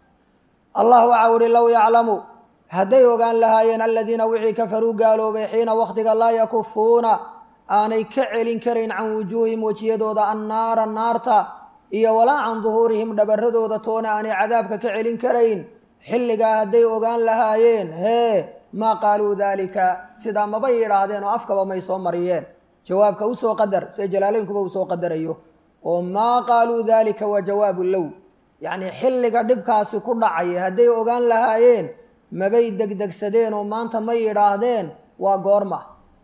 allah waxaa uhi low yaclamu hadday ogaan lahaayeen aladiina wixii kafaruu gaaloobay xiina wakhtiga laa yakufuuna aanay ka celin karayn can wujuuhim wejiyadooda annaara naarta iyo walaa can duhuurihim dhabaradooda toona aanay cadaabka ka celin karayn xilligaa hadday ogaan lahaayeen hee maa qaaluu daalika sidaa mabay yidhaahdeen oo afkaba may soo mariyeen jawaabka usoo qadar see jalaalaynkuba uu soo qadarayo oo maa qaaluu daalika waa jawaabu low yacnii xilliga dhibkaasi ku dhacaya hadday ogaan lahaayeen mabay degdegsadeen oo maanta ma yidhaahdeen waa goorma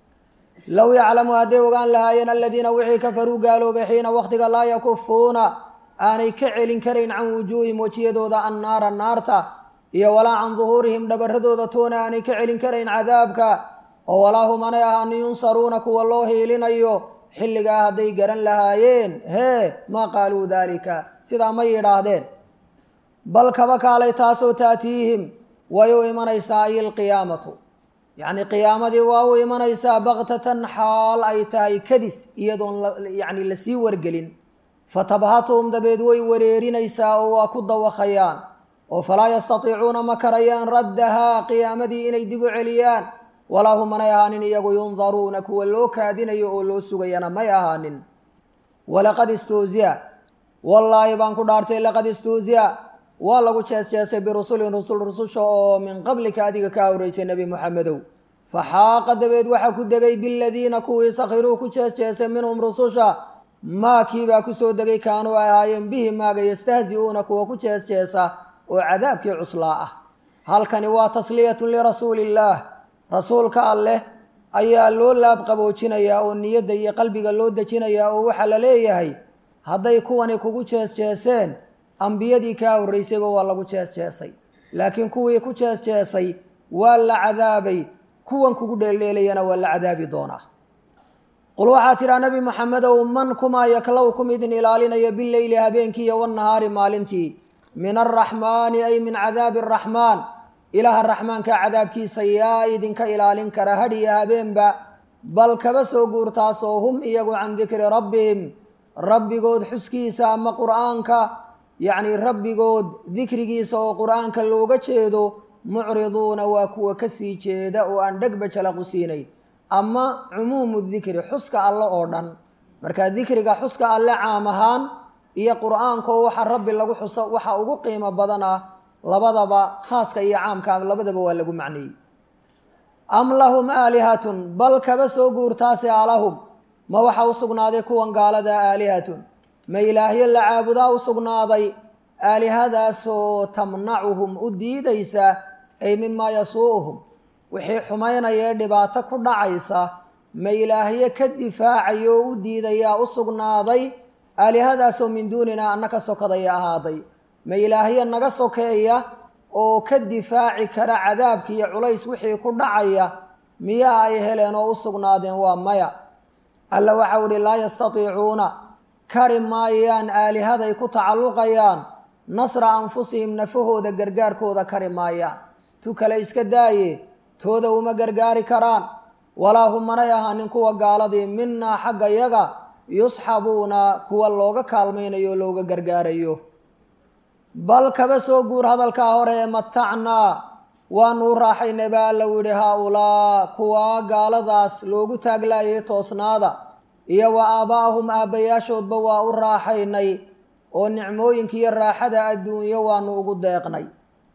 low yaclamu hadday ogaan lahaayeen aladiina wixii kafaruu gaaloobay xiina wakhtiga laa yakufuuna aanay ka celin karayn can wujuuhim wejiyadooda annaara naarta iyo walaa can duhuurihim dhabaradooda toona aanay ka celin karayn cadaabka oo walaa hum anay ahaanin yunsaruuna kuwa loo hiilinayo xilligaa hadday garan lahaayeen hee maa qaaluu daalika sidaa ma yidhaahdeen bal kaba kaalay taasoo taatiihim way u imanaysaa ay ilqiyaamatu yacni qiyaamadii waa u imanaysaa baktatan xaal ay tahay kadis iyadoon yani lasii wargelin fatabhatuhum dabeed way wareerinaysaa oo waa ku dawaqayaan oo falaa yastatiicuuna ma karayaan raddahaa qiyaamadii inay dib u celiyaan walaa hum manay ahaanin iyagu yundaruuna kuwa loo kaadinayo oo loo sugayana may ahaanin walaqad istuuziya wallaahi baan ku dhaartay laqad istuuziya waa lagu jeesjeesay birusulin rusul rususha oo min qablika adiga kaa horeysay nebi moxamedow faxaaqa dabeed waxaa ku degay biladiina kuwii sakhiruu ku jeesjeesay minhum rususha maakiibaa ku soo degay kaanuu ay ahaayeen bihi maaga yastahzi-uuna kuwa ku jeesjeesa oo cadaabkii cuslaa ah halkani waa tasliyatun lirasuuliillaah rasuulka alleh ayaa loo laab qaboojinayaa oo niyadda iyo qalbiga loo dejinayaa oo waxaa la leeyahay hadday kuwani kugu jeesjeeseen ambiyadii kaa horreysayba waa lagu jeesjeesay laakiin kuwii ku jeesjeesay waa la cadaabay kuwan kugu dheeldheelayana waa la cadaabi doonaa qul waxaa tidhaa nebi moxamedow man kumaa yaklowkum idin ilaalinaya bileyli habeenkii iyo wannahaari maalintii min alraxmaani ay min cadaabi araxmaan ilaaha raxmaanka cadaabkiisa yaa idinka ilaalin kara hadhiya habeenba bal kaba soo guurtaasoo hum iyagu can dikri rabbihim rabbigood xuskiisa ama qur'aanka yacni rabbigood dikrigiisa oo qur'aanka looga jeedo mucriduuna waa kuwa kasii jeeda oo aan dhegba jalaqu siinayn ama cumuumu dikri xuska alle oo dhan marka dikriga xuska alle caam ahaan iyo qur'aanka oo waxa rabbi lagu xuso waxa ugu qiimo badan ah labadaba khaaska iyo caamka labadaba waa lagu macneeyey am lahum aalihatun bal kaba soo guurtaasi alahum ma waxa u sugnaaday kuwan gaalada aalihatun ma ilaahyo la caabudaa u sugnaaday aalihadaasoo tamnacuhum u diidaysa ay mimaa yasuu'uhum wixii xumaynaya ee dhibaato ku dhacaysa ma ilaahyo ka difaacayo oo u diidayaa u sugnaaday aalihadaasoo min duuninaa anna ka sokadaya ahaaday ma ilaahyo naga sokeeya oo ka difaaci kara cadaabka iyo culays wixii ku dhacaya miyaa ay heleen oo u sugnaadeen waa maya alla waxau ihi laa yastatiicuuna kari maayaan aalihaday ku tacalluqayaan nasra anfusihim nafahooda gargaarkooda kari maayaan tu kale iska daaye tooda uma gargaari karaan walaa hum manay ahaanin kuwa gaaladii minaa xagga yaga yusxabuuna kuwa looga kaalmaynayo looga gargaarayo bal kaba soo guur hadalkaa hore ee matacnaa waanuu raaxaynay baa alla yidhi haa-ulaa kuwa gaaladaas loogu taaglaayay toosnaada iyo wa aaba'ahum aabbayaashoodba waa u raaxaynay oo nicmooyinkiiyo raaxada adduunyo waanu ugu deeqnay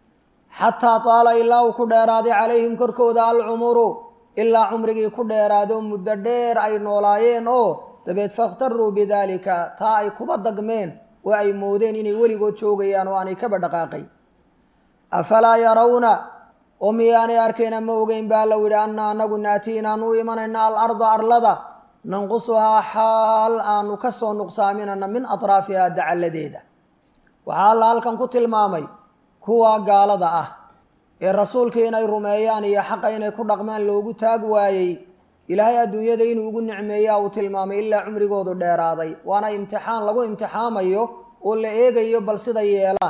xataa taala ilaa uu ku dheeraaday calayhim korkooda alcumuru ilaa cumrigii ku dheeraado muddo dheer ay noolaayeen oo dabeed fakhtaruu bidaalika taa ay kuba dagmeen oo ay moodeen inay weligood joogayaan oo aanay kaba dhaqaaqay afalaa yarawna oo miyaanay arkayna ma ogeyn baa la yidhi anna anagu naatii inaanu imanayna alarda arlada nanqusuhaa xaal aanu ka soo nuqsaaminana min atraafihaa dacalladeeda waxaa alla halkan ku tilmaamay kuwa gaalada ah ee rasuulkii inay rumeeyaan iyo xaqa inay ku dhaqmaan loogu taag waayey ilaahay adduunyada inuu ugu nicmeeyaa uu tilmaamay ilaa cumrigoodu dheeraaday waana imtixaan lagu imtixaamayo oo la eegayo bal sida yeelaan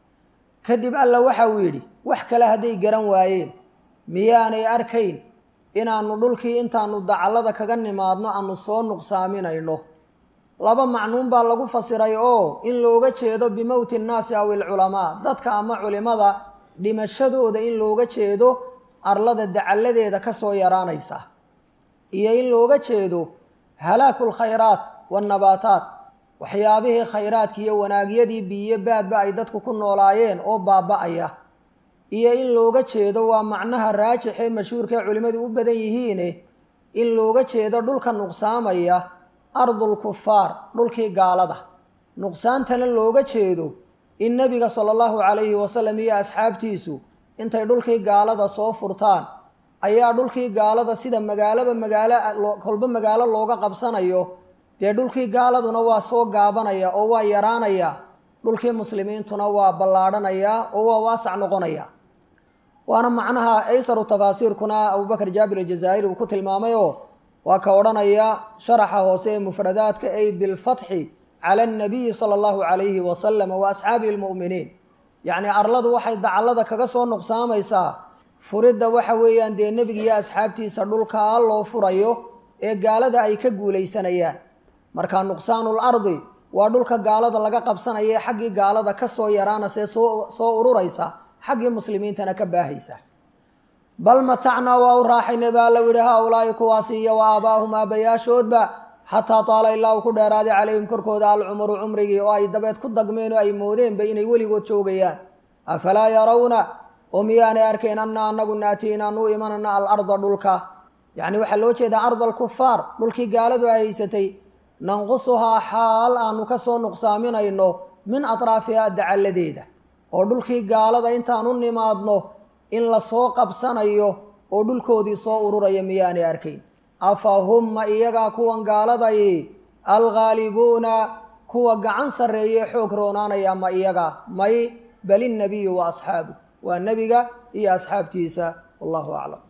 kadib alla waxa uu yidhi wax kale hadday garan waayeen miyaanay arkayn inaanu dhulkii intaanu dacallada kaga nimaadno aanu soo nuqsaaminayno laba macnuun baa lagu fasiray oo in looga jeedo bimowti innaasi aw ilculamaa dadka ama culimada dhimashadooda in looga jeedo arlada dacalladeeda ka soo yaraanaysa iyo in looga jeedo halaaku lkhayraat waannabaataat waxyaabihii khayraadki iyo wanaagyadii biyo baadba ay dadku ku noolaayeen oo baaba-aya iyo in looga jeedo waa macnaha raajixee mashhuurkae culimmadu u badan yihiine in looga jeedo dhulka nuqsaamaya ardulkufaar dhulkii gaalada nuqsaantana looga jeedo in nebiga sala allahu calayhi wasalam iyo asxaabtiisu intay dhulkii gaalada soo furtaan ayaa dhulkii gaalada sida magaalaba magaalo kolba magaalo looga qabsanayo dee dhulkii gaaladuna waa soo gaabanaya oo waa yaraanaya dhulkii muslimiintuna waa ballaadhanaya oo waa waasac noqonaya waana macnaha aysaru tafaasiirkuna abubakar jaabir aljazaa'iri uu ku tilmaamayoo waa ka odhanaya sharaxa hoose ee mufradaadka ay bilfatxi cala annabiyi sala allahu calayhi wasalam wa asxaabihi almu'miniin yacnii arladu waxay dacallada kaga soo nuqsaamaysaa furidda waxa weeyaan dee nebiga iyo asxaabtiisa dhulkaa loo furayo ee gaalada ay ka guulaysanayaan markaa nuqsaanul ardi waa dhulka gaalada laga qabsanaya ee xaggii gaalada ka soo yaraanasee soo soo ururaysa xaggii muslimiintana ka baahaysa bal matacnaa waa u raaxaynay baa la yidhi haa-ulaa'i kuwaasi iyo wa aabaahum aabbayaashoodba xataa taala ilaa uu ku dheeraaday calayhim korkooda alcumru cumrigii oo ay dabeed ku dagmeen oo ay moodeenba inay weligood joogayaan afalaa yarawna oo miyaanay arkayn anna anagu naatii inaanu imanana alarda dhulka yacni waxaa loo jeedaa arda alkufaar dhulkii gaaladu ay haysatay nanqusuhaa xaal aanu ka soo nuqsaaminayno min atraafihaa dacalladeeda oo dhulkii gaalada intaanu nimaadno in la soo qabsanayo oo dhulkoodii soo ururaya miyaanay arkayn afa humma iyagaa kuwan gaaladay alghaalibuuna kuwa gacan sarreeye xoog roonaanaya ma iyaga may bal innabiyu wa asxaabu waa nebiga iyo asxaabtiisa wallahu aclam